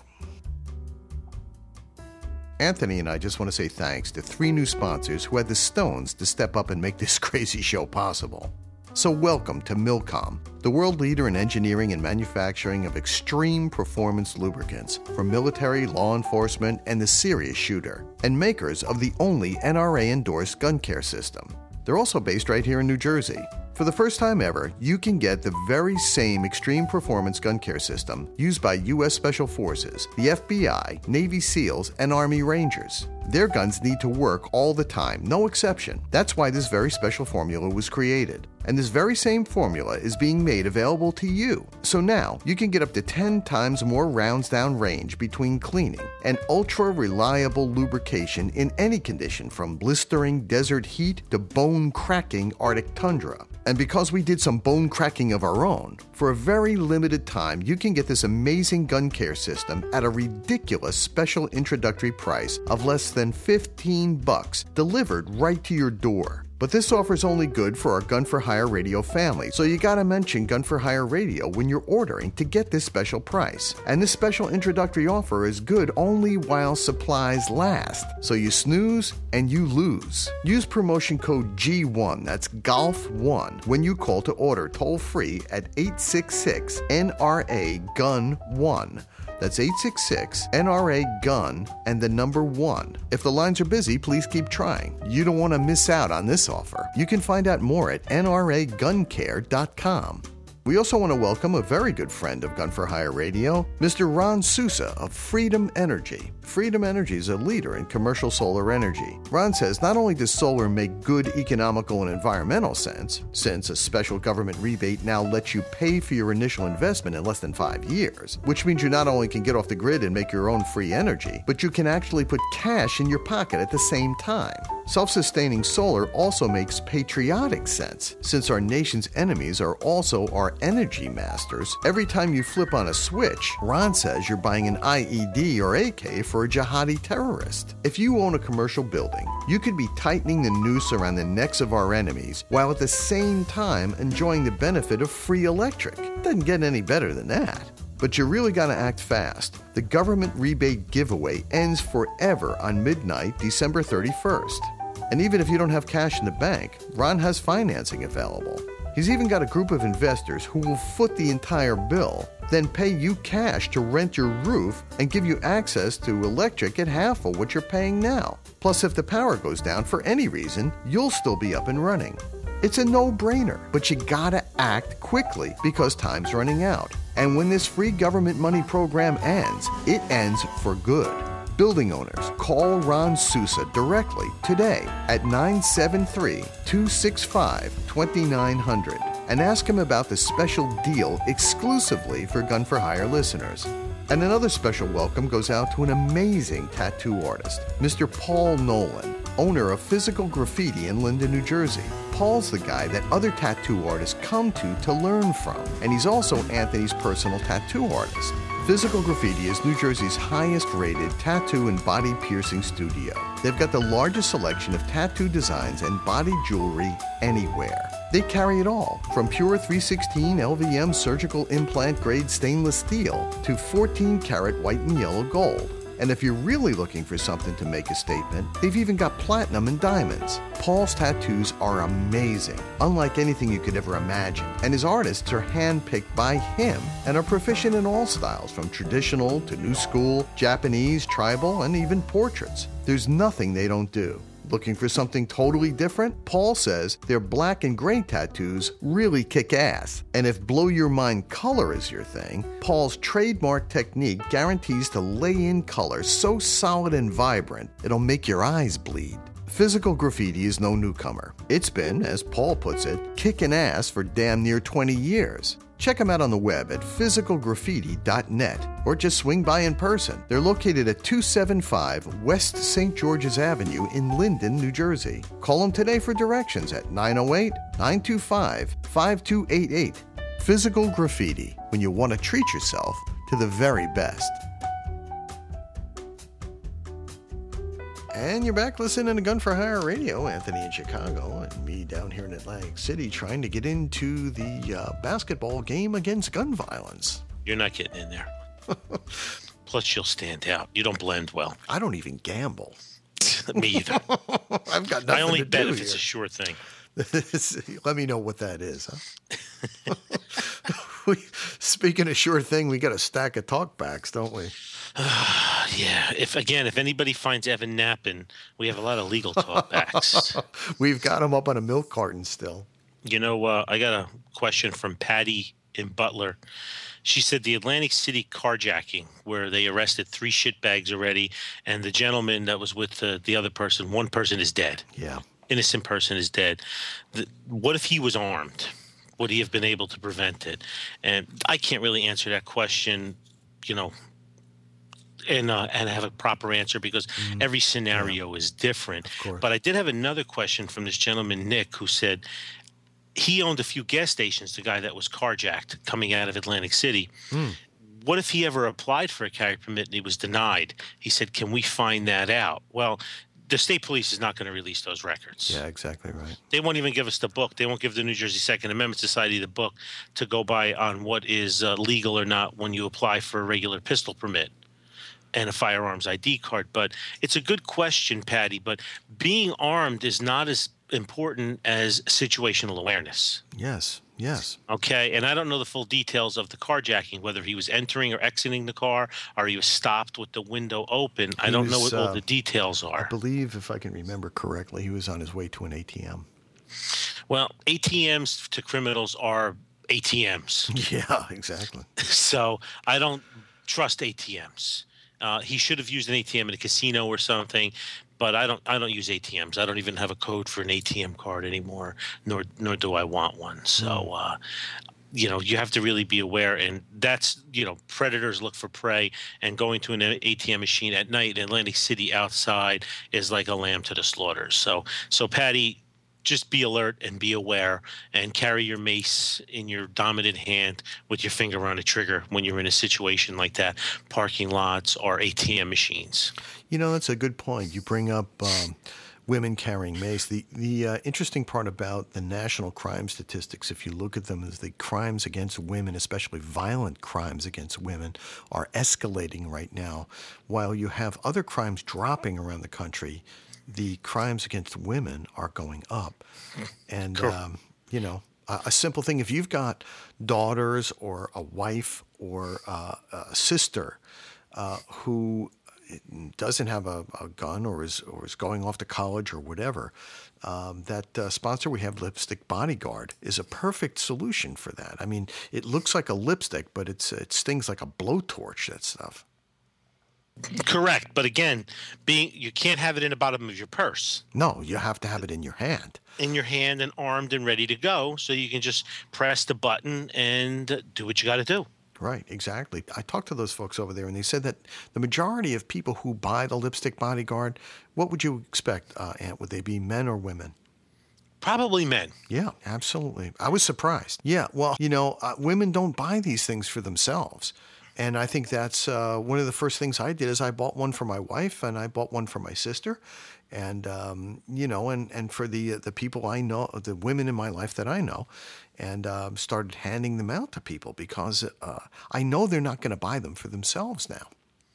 Anthony and I just want to say thanks to 3 new sponsors who had the stones to step up and make this crazy show possible. So welcome to Milcom, the world leader in engineering and manufacturing of extreme performance lubricants for military, law enforcement, and the serious shooter, and makers of the only NRA-endorsed gun care system. They're also based right here in New Jersey. For the first time ever, you can get the very same extreme performance gun care system used by U.S. Special Forces, the FBI, Navy SEALs, and Army Rangers. Their guns need to work all the time, no exception. That's why this very special formula was created. And this very same formula is being made available to you. So now, you can get up to 10 times more rounds down range between cleaning and ultra-reliable lubrication in any condition from blistering desert heat to bone-cracking Arctic tundra. And because we did some bone cracking of our own, for a very limited time, you can get this amazing gun care system at a ridiculous special introductory price of less than $15, delivered right to your door. But this offer's only good for our Gun for Hire Radio family, so you gotta mention Gun for Hire Radio when you're ordering to get this special price. And this special introductory offer is good only while supplies last, so you snooze and you lose. Use promotion code G1, that's GOLF1, when you call to order toll-free at 866-NRA-GUN-1. That's 866-NRA-GUN and the number 1. If the lines are busy, please keep trying. You don't want to miss out on this offer. You can find out more at nraguncare.com. We also want to welcome a very good friend of Gun for Hire Radio, Mr. Ron Sousa of Freedom Energy. Freedom Energy is a leader in commercial solar energy. Ron says not only does solar make good economical and environmental sense, since a special government rebate now lets you pay for your initial investment in less than 5 years, which means you not only can get off the grid and make your own free energy, but you can actually put cash in your pocket at the same time. Self-sustaining solar also makes patriotic sense, since our nation's enemies are also our energy masters. Every time you flip on a switch, Ron says you're buying an IED or AK for a jihadi terrorist. If you own a commercial building, you could be tightening the noose around the necks of our enemies while at the same time enjoying the benefit of free electric. Doesn't get any better than that. But you really gotta act fast. The government rebate giveaway ends forever on midnight, December 31st. And even if you don't have cash in the bank, Ron has financing available. He's even got a group of investors who will foot the entire bill, then pay you cash to rent your roof and give you access to electric at half of what you're paying now. Plus, if the power goes down for any reason, you'll still be up and running. It's a no-brainer, but you gotta act quickly because time's running out. And when this free government money program ends, it ends for good. Building owners, call Ron Sousa directly today at 973-265-2900 and ask him about the special deal exclusively for Gun for Hire listeners. And another special welcome goes out to an amazing tattoo artist, Mr. Paul Nolan, owner of Physical Graffiti in Linden, New Jersey. Paul's the guy that other tattoo artists come to learn from, and he's also Anthony's personal tattoo artist. Physical Graffiti is New Jersey's highest-rated tattoo and body piercing studio. They've got the largest selection of tattoo designs and body jewelry anywhere. They carry it all, from pure 316 LVM surgical implant grade stainless steel to 14-karat white and yellow gold. And if you're really looking for something to make a statement, they've even got platinum and diamonds. Paul's tattoos are amazing, unlike anything you could ever imagine. And his artists are handpicked by him and are proficient in all styles, from traditional to new school, Japanese, tribal, and even portraits. There's nothing they don't do. Looking for something totally different? Paul says their black and gray tattoos really kick ass. And if blow your mind color is your thing, Paul's trademark technique guarantees to lay in color so solid and vibrant, it'll make your eyes bleed. Physical Graffiti is no newcomer. It's been, as Paul puts it, kicking ass for damn near 20 years. Check them out on the web at physicalgraffiti.net or just swing by in person. They're located at 275 West St. George's Avenue in Linden, New Jersey. Call them today for directions at 908-925-5288. Physical Graffiti, when you want to treat yourself to the very best. And you're back listening to Gun for Hire Radio. Anthony in Chicago and me down here in Atlantic City trying to get into the basketball game against gun violence. You're not getting in there. Plus, you'll stand out. You don't blend well. I don't even gamble. Me either. I've got nothing I only to bet do if here. it's a sure thing. Let me know what that is, huh? Speaking of sure thing, we got a stack of talkbacks, don't we? Yeah. If anybody finds Evan napping, we have a lot of legal talkbacks. We've got him up on a milk carton still. You know, I got a question from Patty in Butler. She said the Atlantic City carjacking, where they arrested 3 shitbags already, and the gentleman that was with the other person, one person is dead. Yeah. Innocent person is dead. What if he was armed? Would he have been able to prevent it? And I can't really answer that question, you know, and have a proper answer because every scenario is different. But I did have another question from this gentleman, Nick, who said he owned a few gas stations, the guy that was carjacked coming out of Atlantic City. What if he ever applied for a carry permit and he was denied? He said, can we find that out? Well, the state police is not going to release those records. Yeah, exactly right. They won't even give us the book. They won't give the New Jersey Second Amendment Society the book to go by on what is legal or not when you apply for a regular pistol permit and a firearms ID card. But it's a good question, Patty, but being armed is not as important as situational awareness. Yes, yes. Okay, and I don't know the full details of the carjacking, whether he was entering or exiting the car or he was stopped with the window open. I don't know what all the details are. I believe, if I can remember correctly, he was on his way to an ATM. Well, ATMs to criminals are ATMs. Yeah, exactly. So I don't trust ATMs. He should have used an ATM in a casino or something, but I don't use ATMs. I don't even have a code for an ATM card anymore, nor do I want one. So, you know, you have to really be aware, and that's, you know, predators look for prey, and going to an ATM machine at night in Atlantic City outside is like a lamb to the slaughter. So Patty, just be alert and be aware and carry your mace in your dominant hand with your finger on the trigger when you're in a situation like that, parking lots or ATM machines. You know, that's a good point. You bring up women carrying mace. The interesting part about the national crime statistics, if you look at them, is the crimes against women, especially violent crimes against women, are escalating right now. While you have other crimes dropping around the country, the crimes against women are going up. And, you know, a simple thing, if you've got daughters or a wife or a sister who doesn't have a gun or is going off to college or whatever, that sponsor we have, Lipstick Bodyguard, is a perfect solution for that. I mean, it looks like a lipstick, but it stings like a blowtorch, that stuff. Correct. But again, you can't have it in the bottom of your purse. No, you have to have it in your hand. In your hand and armed and ready to go, so you can just press the button and do what you got to do. Right, exactly. I talked to those folks over there, and they said that the majority of people who buy the Lipstick Bodyguard, what would you expect, Ant? Would they be men or women? Probably men. Yeah, absolutely. I was surprised. Yeah, well, you know, women don't buy these things for themselves. And I think that's one of the first things I did is I bought one for my wife and I bought one for my sister. And, you know, and for the people I know, the women in my life that I know, and started handing them out to people because I know they're not going to buy them for themselves now.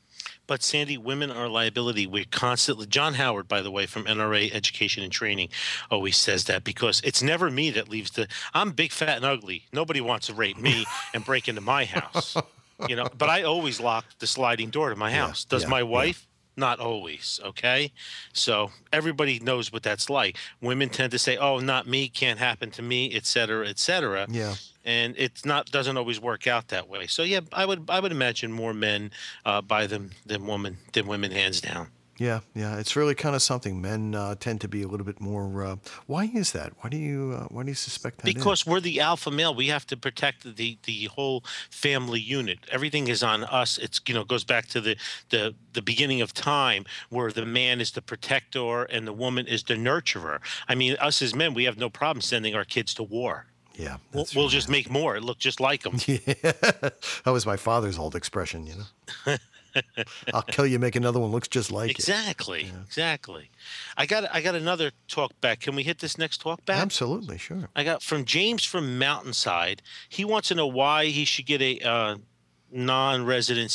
But Sandy, women are a liability. We're constantly, John Howard, by the way, from NRA Education and Training, always says that because it's never me that leaves I'm big, fat, and ugly. Nobody wants to rape me and break into my house. You know, but I always lock the sliding door to my house. Does my wife? Not always. Okay. So everybody knows what that's like. Women tend to say, oh, not me, can't happen to me, et cetera, et cetera. Yeah. And doesn't always work out that way. So yeah, I would imagine more men buy them than women, hands down. Yeah, it's really kind of something. Men tend to be a little bit more. Why is that? Why do you suspect that? Because we're the alpha male. We have to protect the whole family unit. Everything is on us. It's goes back to the beginning of time where the man is the protector and the woman is the nurturer. I mean, us as men, we have no problem sending our kids to war. Yeah, we'll just make more. Look just like them. Yeah, that was my father's old expression. You know. I'll kill you, make another one looks just like exactly. it. Yeah. Exactly. I got another talk back. Can we hit this next talk back? Absolutely, sure. I got from James from Mountainside. He wants to know why he should get a non-resident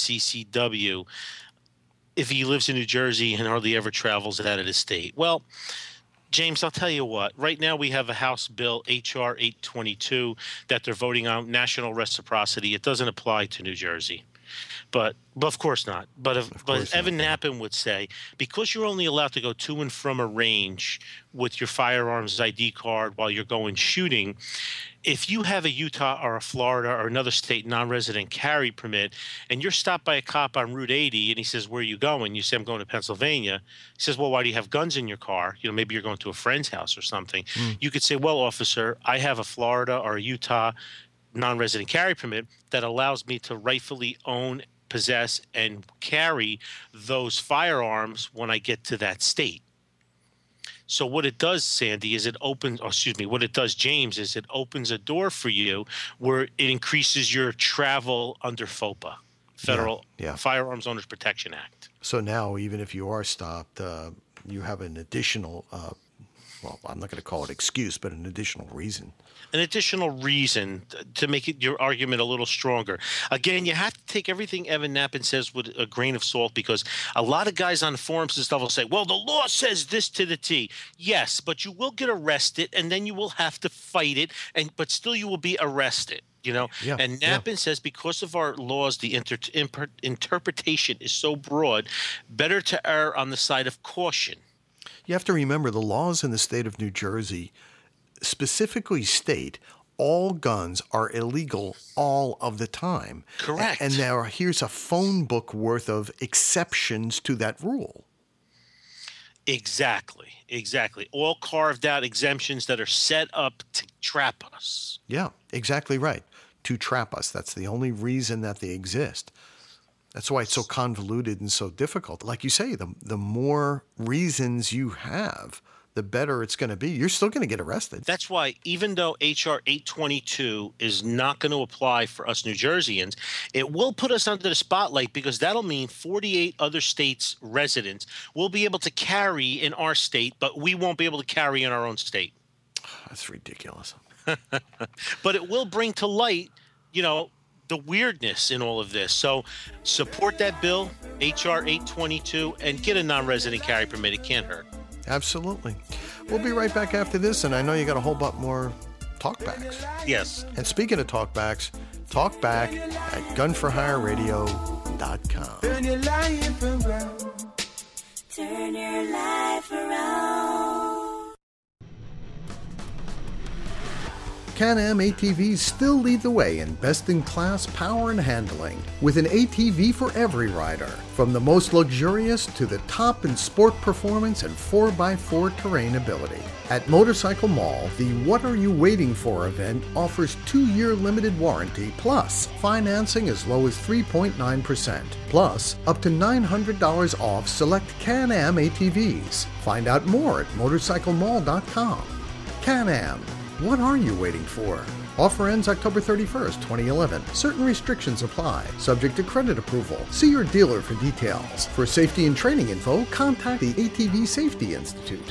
CCW if he lives in New Jersey and hardly ever travels out of the state. Well, James, I'll tell you what. Right now we have a House bill, H.R. 822, that they're voting on, national reciprocity. It doesn't apply to New Jersey. But of course not. But Evan Nappen would say, because you're only allowed to go to and from a range with your firearms ID card while you're going shooting, if you have a Utah or a Florida or another state non-resident carry permit and you're stopped by a cop on Route 80 and he says, where are you going? You say, I'm going to Pennsylvania. He says, well, why do you have guns in your car? You know, maybe you're going to a friend's house or something. You could say, well, officer, I have a Florida or a Utah non-resident carry permit that allows me to rightfully own, possess, and carry those firearms when I get to that state. So what it does, Sandy, is what it does, James, is it opens a door for you where it increases your travel under FOPA, Federal Firearms Owners Protection Act. So now, even if you are stopped, you have an additional, well, I'm not going to call it excuse, but an additional reason. An additional reason to make your argument a little stronger. Again, you have to take everything Evan Nappen says with a grain of salt, because a lot of guys on forums and stuff will say, well, the law says this to the T. Yes, but you will get arrested, and then you will have to fight it, but still you will be arrested. You know, and Nappen says because of our laws, the interpretation is so broad, better to err on the side of caution. You have to remember the laws in the state of New Jersey specifically state all guns are illegal all of the time. Correct. And now here's a phone book worth of exceptions to that rule. Exactly. All carved out exemptions that are set up to trap us. Yeah, exactly right. To trap us. That's the only reason that they exist. That's why it's so convoluted and so difficult. Like you say, the more reasons you have, the better it's going to be. You're still going to get arrested. That's why even though H.R. 822 is not going to apply for us New Jerseyans, it will put us under the spotlight, because that'll mean 48 other states' residents will be able to carry in our state, but we won't be able to carry in our own state. That's ridiculous. But it will bring to light, the weirdness in all of this. So support that bill, H.R. 822, and get a non-resident carry permit. It can't hurt. Absolutely. We'll be right back after this, and I know you got a whole lot more talkbacks. Yes. And speaking of talkbacks, talk back at gunforhireradio.com. Turn your life around. Turn your life around. Can-Am ATVs still lead the way in best-in-class power and handling, with an ATV for every rider. From the most luxurious to the top in sport performance and 4x4 terrain ability. At Motorcycle Mall, the What Are You Waiting For event offers 2-year limited warranty plus financing as low as 3.9%, plus up to $900 off select Can-Am ATVs. Find out more at motorcyclemall.com. Can-Am. What are you waiting for? Offer ends October 31st, 2011. Certain restrictions apply, subject to credit approval. See your dealer for details. For safety and training info, contact the ATV Safety Institute.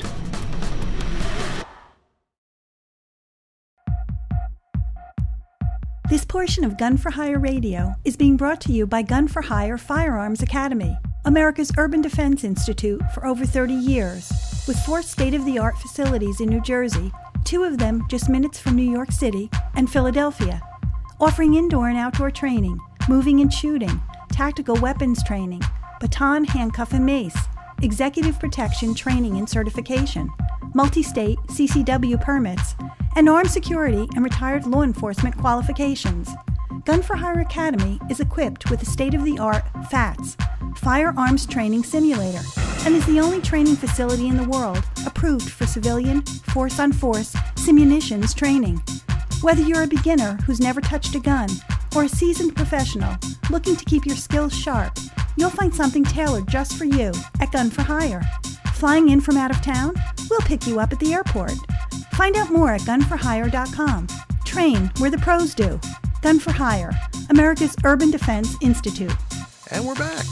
This portion of Gun for Hire Radio is being brought to you by Gun for Hire Firearms Academy, America's Urban Defense Institute for over 30 years, with 4 state-of-the-art facilities in New Jersey, 2 of them just minutes from New York City and Philadelphia, offering indoor and outdoor training, moving and shooting, tactical weapons training, baton, handcuff, and mace, executive protection training and certification, multi-state CCW permits, and armed security and retired law enforcement qualifications. Gun for Hire Academy is equipped with a state-of-the-art FATS, Firearms Training Simulator, and is the only training facility in the world approved for civilian, force-on-force, simunitions training. Whether you're a beginner who's never touched a gun or a seasoned professional looking to keep your skills sharp, you'll find something tailored just for you at Gun for Hire. Flying in from out of town? We'll pick you up at the airport. Find out more at gunforhire.com. Train where the pros do. Gun for Hire, America's Urban Defense Institute. And we're back.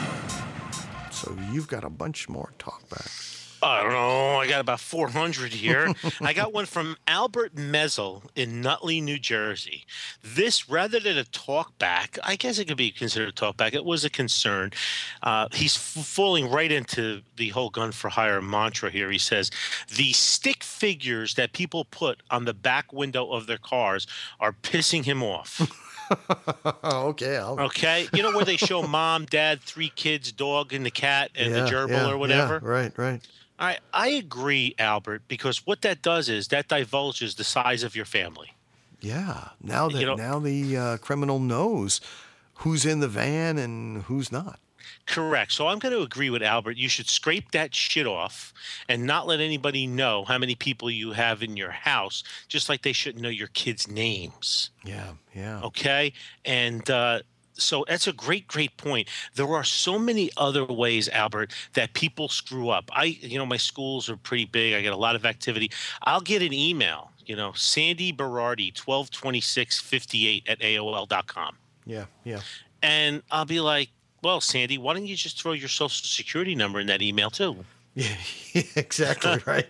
So you've got a bunch more talkbacks. I don't know. I got about 400 here. I got one from Albert Mezel in Nutley, New Jersey. This, rather than a talk back, I guess it could be considered a talk back. It was a concern. He's falling right into the whole Gun for Hire mantra here. He says, the stick figures that people put on the back window of their cars are pissing him off. Okay. Okay. You know where they show mom, dad, 3 kids, dog, and the cat, and the gerbil or whatever? Yeah, right. I agree, Albert, because what that does is that divulges the size of your family. Yeah. Now the criminal knows who's in the van and who's not. Correct. So I'm going to agree with Albert. You should scrape that shit off and not let anybody know how many people you have in your house, just like they shouldn't know your kids' names. Yeah. Okay? And so that's a great point. There are so many other ways, Albert, that people screw up. My schools are pretty big. I get a lot of activity. I'll get an email, Sandy Berardi, 122658 at AOL.com. Yeah. And I'll be like, well, Sandy, why don't you just throw your social security number in that email too? Yeah, exactly right.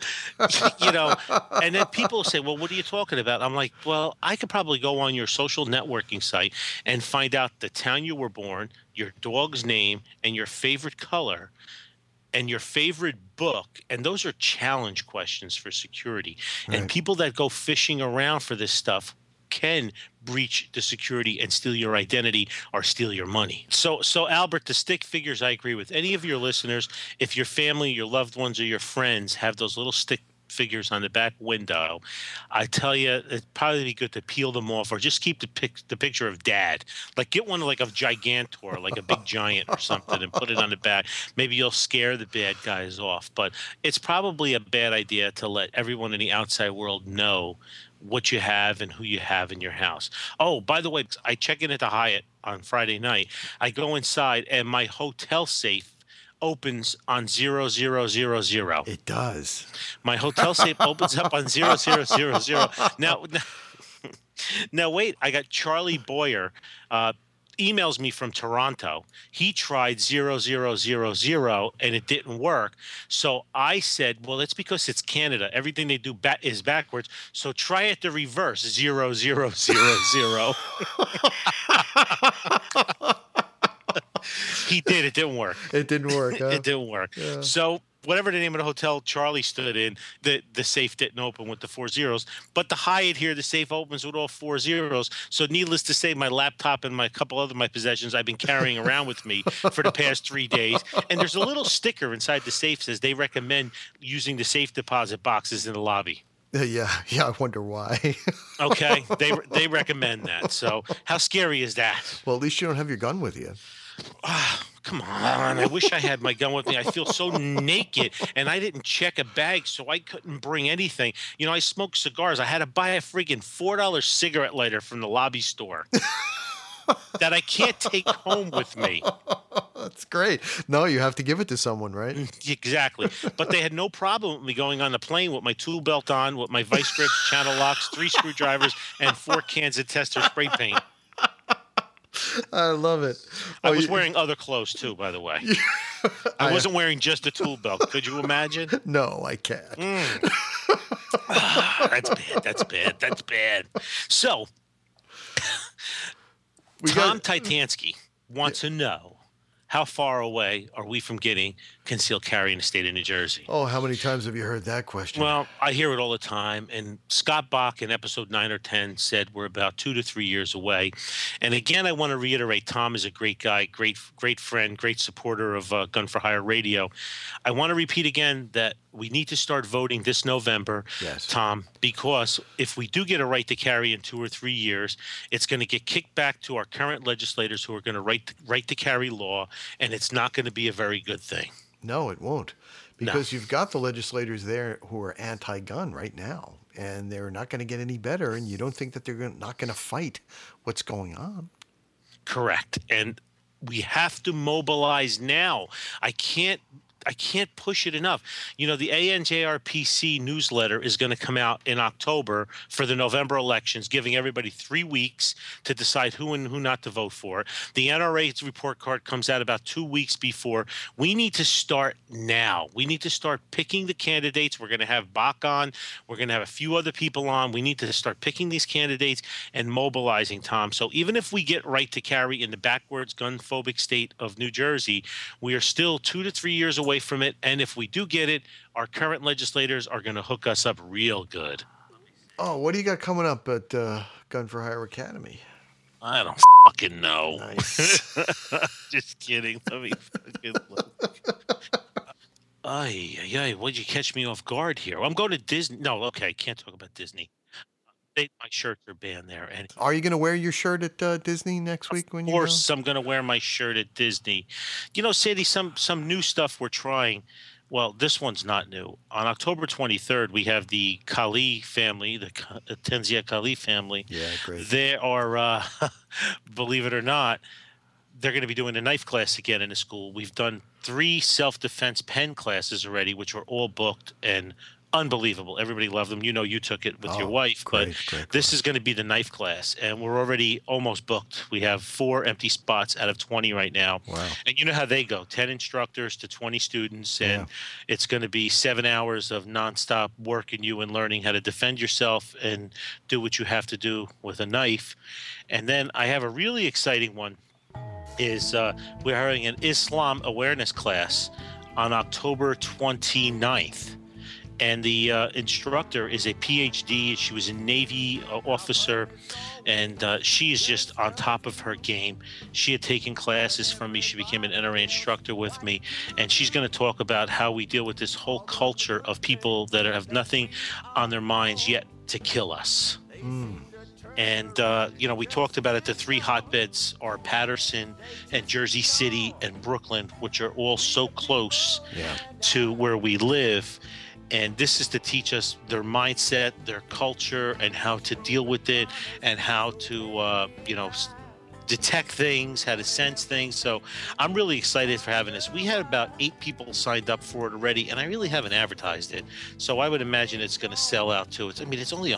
And then people say, well, what are you talking about? I'm like, well, I could probably go on your social networking site and find out the town you were born, your dog's name, and your favorite color, and your favorite book. And those are challenge questions for security. Right. And people that go fishing around for this stuff can breach the security and steal your identity or steal your money. So Albert, the stick figures, I agree with. Any of your listeners, if your family, your loved ones, or your friends have those little stick figures on the back window, I tell you, it'd probably be good to peel them off or just keep the picture of Dad. Like get one like of Gigantor, like a big giant or something, and put it on the back. Maybe you'll scare the bad guys off. But it's probably a bad idea to let everyone in the outside world know what you have and who you have in your house. Oh, by the way, I check in at the Hyatt on Friday night. I go inside and my hotel safe opens on 0000. It does. My hotel safe opens up on 0000. Now wait, I got Charlie Boyer emails me from Toronto. He tried 0000 and it didn't work. So I said, well, it's because it's Canada. Everything they do is backwards. So try it the reverse, 0000. He did. It didn't work. It didn't work. Huh? It didn't work. Yeah. So whatever the name of the hotel Charlie stood in, the safe didn't open with the 4 zeros. But the Hyatt here, the safe opens with all 4 zeros. So needless to say, my laptop and my couple other my possessions I've been carrying around with me for the past 3 days. And there's a little sticker inside the safe says they recommend using the safe deposit boxes in the lobby. Yeah, I wonder why. Okay, they recommend that. So how scary is that? Well, at least you don't have your gun with you. Come on. I wish I had my gun with me. I feel so naked, and I didn't check a bag, so I couldn't bring anything. You know, I smoke cigars. I had to buy a friggin' $4 cigarette lighter from the lobby store that I can't take home with me. That's great. No, you have to give it to someone, right? Exactly. But they had no problem with me going on the plane with my tool belt on, with my vice grips, channel locks, 3 screwdrivers, and 4 cans of Tester spray paint. I love it. I was wearing other clothes too, by the way. I wasn't wearing just a tool belt. Could you imagine? No, I can't. That's bad. So, Tom Titansky wants to know, how far away are we from getting concealed carry in the state of New Jersey? Oh, how many times have you heard that question? Well, I hear it all the time. And Scott Bach in episode 9 or 10 said we're about 2 to 3 years away. And again, I want to reiterate, Tom is a great guy, great friend, great supporter of Gun for Hire Radio. I want to repeat again that we need to start voting this November, yes, Tom, because if we do get a right to carry in 2 or 3 years, it's going to get kicked back to our current legislators who are going to write to carry law, and it's not going to be a very good thing. No, it won't, because you've got the legislators there who are anti-gun right now, and they're not going to get any better, and you don't think that they're not going to fight what's going on. Correct. And we have to mobilize now. I can't push it enough. You know, the ANJRPC newsletter is going to come out in October for the November elections, giving everybody 3 weeks to decide who and who not to vote for. The NRA's report card comes out about 2 weeks before. We need to start now. We need to start picking the candidates. We're going to have Bach on. We're going to have a few other people on. We need to start picking these candidates and mobilizing, Tom. So even if we get right to carry in the backwards gun-phobic state of New Jersey, we are still 2 to 3 years away from it, and if we do get it, our current legislators are going to hook us up real good. Oh, what do you got coming up at Gun for Hire Academy? I don't fucking know. Nice. Just kidding. Let me fucking look. Ay, why'd you catch me off guard here? I'm going to Disney. No, okay, can't talk about Disney. My shirts are banned there. And are you going to wear your shirt at Disney next week? Of course, I'm going to wear my shirt at Disney. You know, Sadie, some new stuff we're trying. Well, this one's not new. On October 23rd, we have the Kali family, the Tenzia Kali family. Yeah, great. They are, believe it or not, they're going to be doing a knife class again in the school. We've done 3 self-defense pen classes already, which were all booked and unbelievable. Everybody loved them. You know, you took it with your wife, great, but great this is going to be the knife class, and we're already almost booked. We have 4 empty spots out of 20 right now. Wow. And you know how they go, 10 instructors to 20 students, and it's going to be 7 hours of nonstop working you and learning how to defend yourself and do what you have to do with a knife. And then I have a really exciting one, is we're having an Islam awareness class on October 29th. And the instructor is a PhD. She was a Navy officer, and she is just on top of her game. She had taken classes from me. She became an NRA instructor with me, and she's going to talk about how we deal with this whole culture of people that have nothing on their minds yet to kill us. And, you know, we talked about it. The 3 hotbeds are Patterson and Jersey City and Brooklyn, which are all so close to where we live. And this is to teach us their mindset, their culture, and how to deal with it, and how to, you know, detect things, how to sense things. So I'm really excited for having this. We had about 8 people signed up for it already, and I really haven't advertised it. So I would imagine it's going to sell out too. I mean, it's only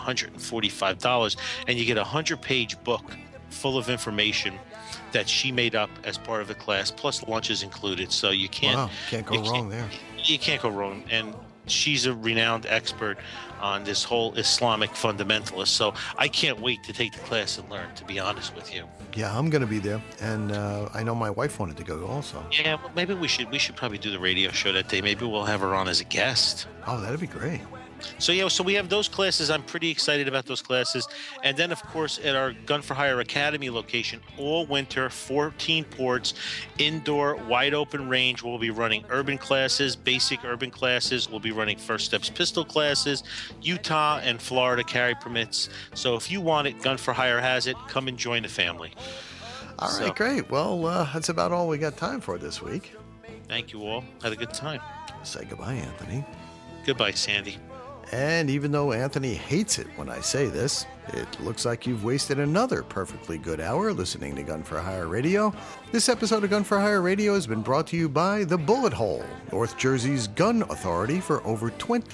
$145, and you get a 100-page book full of information that she made up as part of the class, plus lunch is included. So you can't, can't go wrong there. You can't go wrong. And she's a renowned expert on this whole Islamic fundamentalist. So I can't wait to take the class and learn, to be honest with you. Yeah, I'm going to be there. And I know my wife wanted to go also. Yeah, well, maybe we should probably do the radio show that day. Maybe we'll have her on as a guest. Oh, that'd be great. So we have those classes. I'm pretty excited about those classes. And then, of course, at our Gun for Hire Academy location, all winter, 14 ports, indoor, wide open range. We'll be running urban classes, basic urban classes. We'll be running First Steps pistol classes, Utah and Florida carry permits. So if you want it, Gun for Hire has it. Come and join the family. All right, great. Well, that's about all we got time for this week. Thank you all. Had a good time. Say goodbye, Anthony. Goodbye, Sandy. And even though Anthony hates it when I say this, it looks like you've wasted another perfectly good hour listening to Gun for Hire Radio. This episode of Gun for Hire Radio has been brought to you by The Bullet Hole, North Jersey's gun authority for over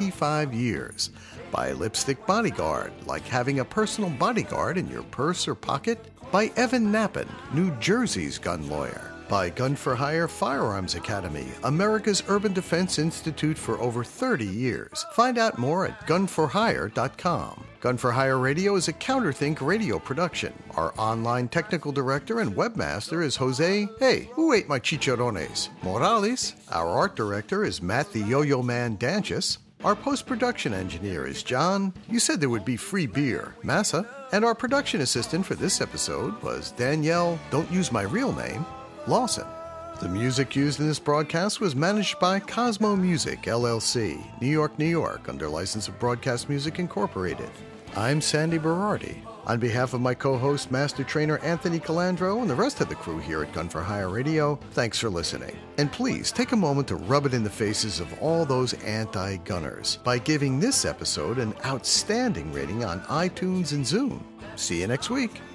25 years. By Lipstick Bodyguard, like having a personal bodyguard in your purse or pocket. By Evan Knappen, New Jersey's gun lawyer. By Gun for Hire Firearms Academy, America's Urban Defense Institute for over 30 years. Find out more at gunforhire.com. Gun for Hire Radio is a Counterthink radio production. Our online technical director and webmaster is Jose, hey, who ate my chicharrones? Morales. Our art director is Matt the Yo-Yo Man Danchis. Our post-production engineer is John. You said there would be free beer, Massa. And our production assistant for this episode was Danielle, don't use my real name, Lawson. The music used in this broadcast was managed by Cosmo Music, LLC, New York, New York, under license of Broadcast Music Incorporated. I'm Sandy Berardi. On behalf of my co-host, Master Trainer Anthony Calandro, and the rest of the crew here at Gun for Hire Radio, thanks for listening. And please take a moment to rub it in the faces of all those anti-gunners by giving this episode an outstanding rating on iTunes and Zoom. See you next week.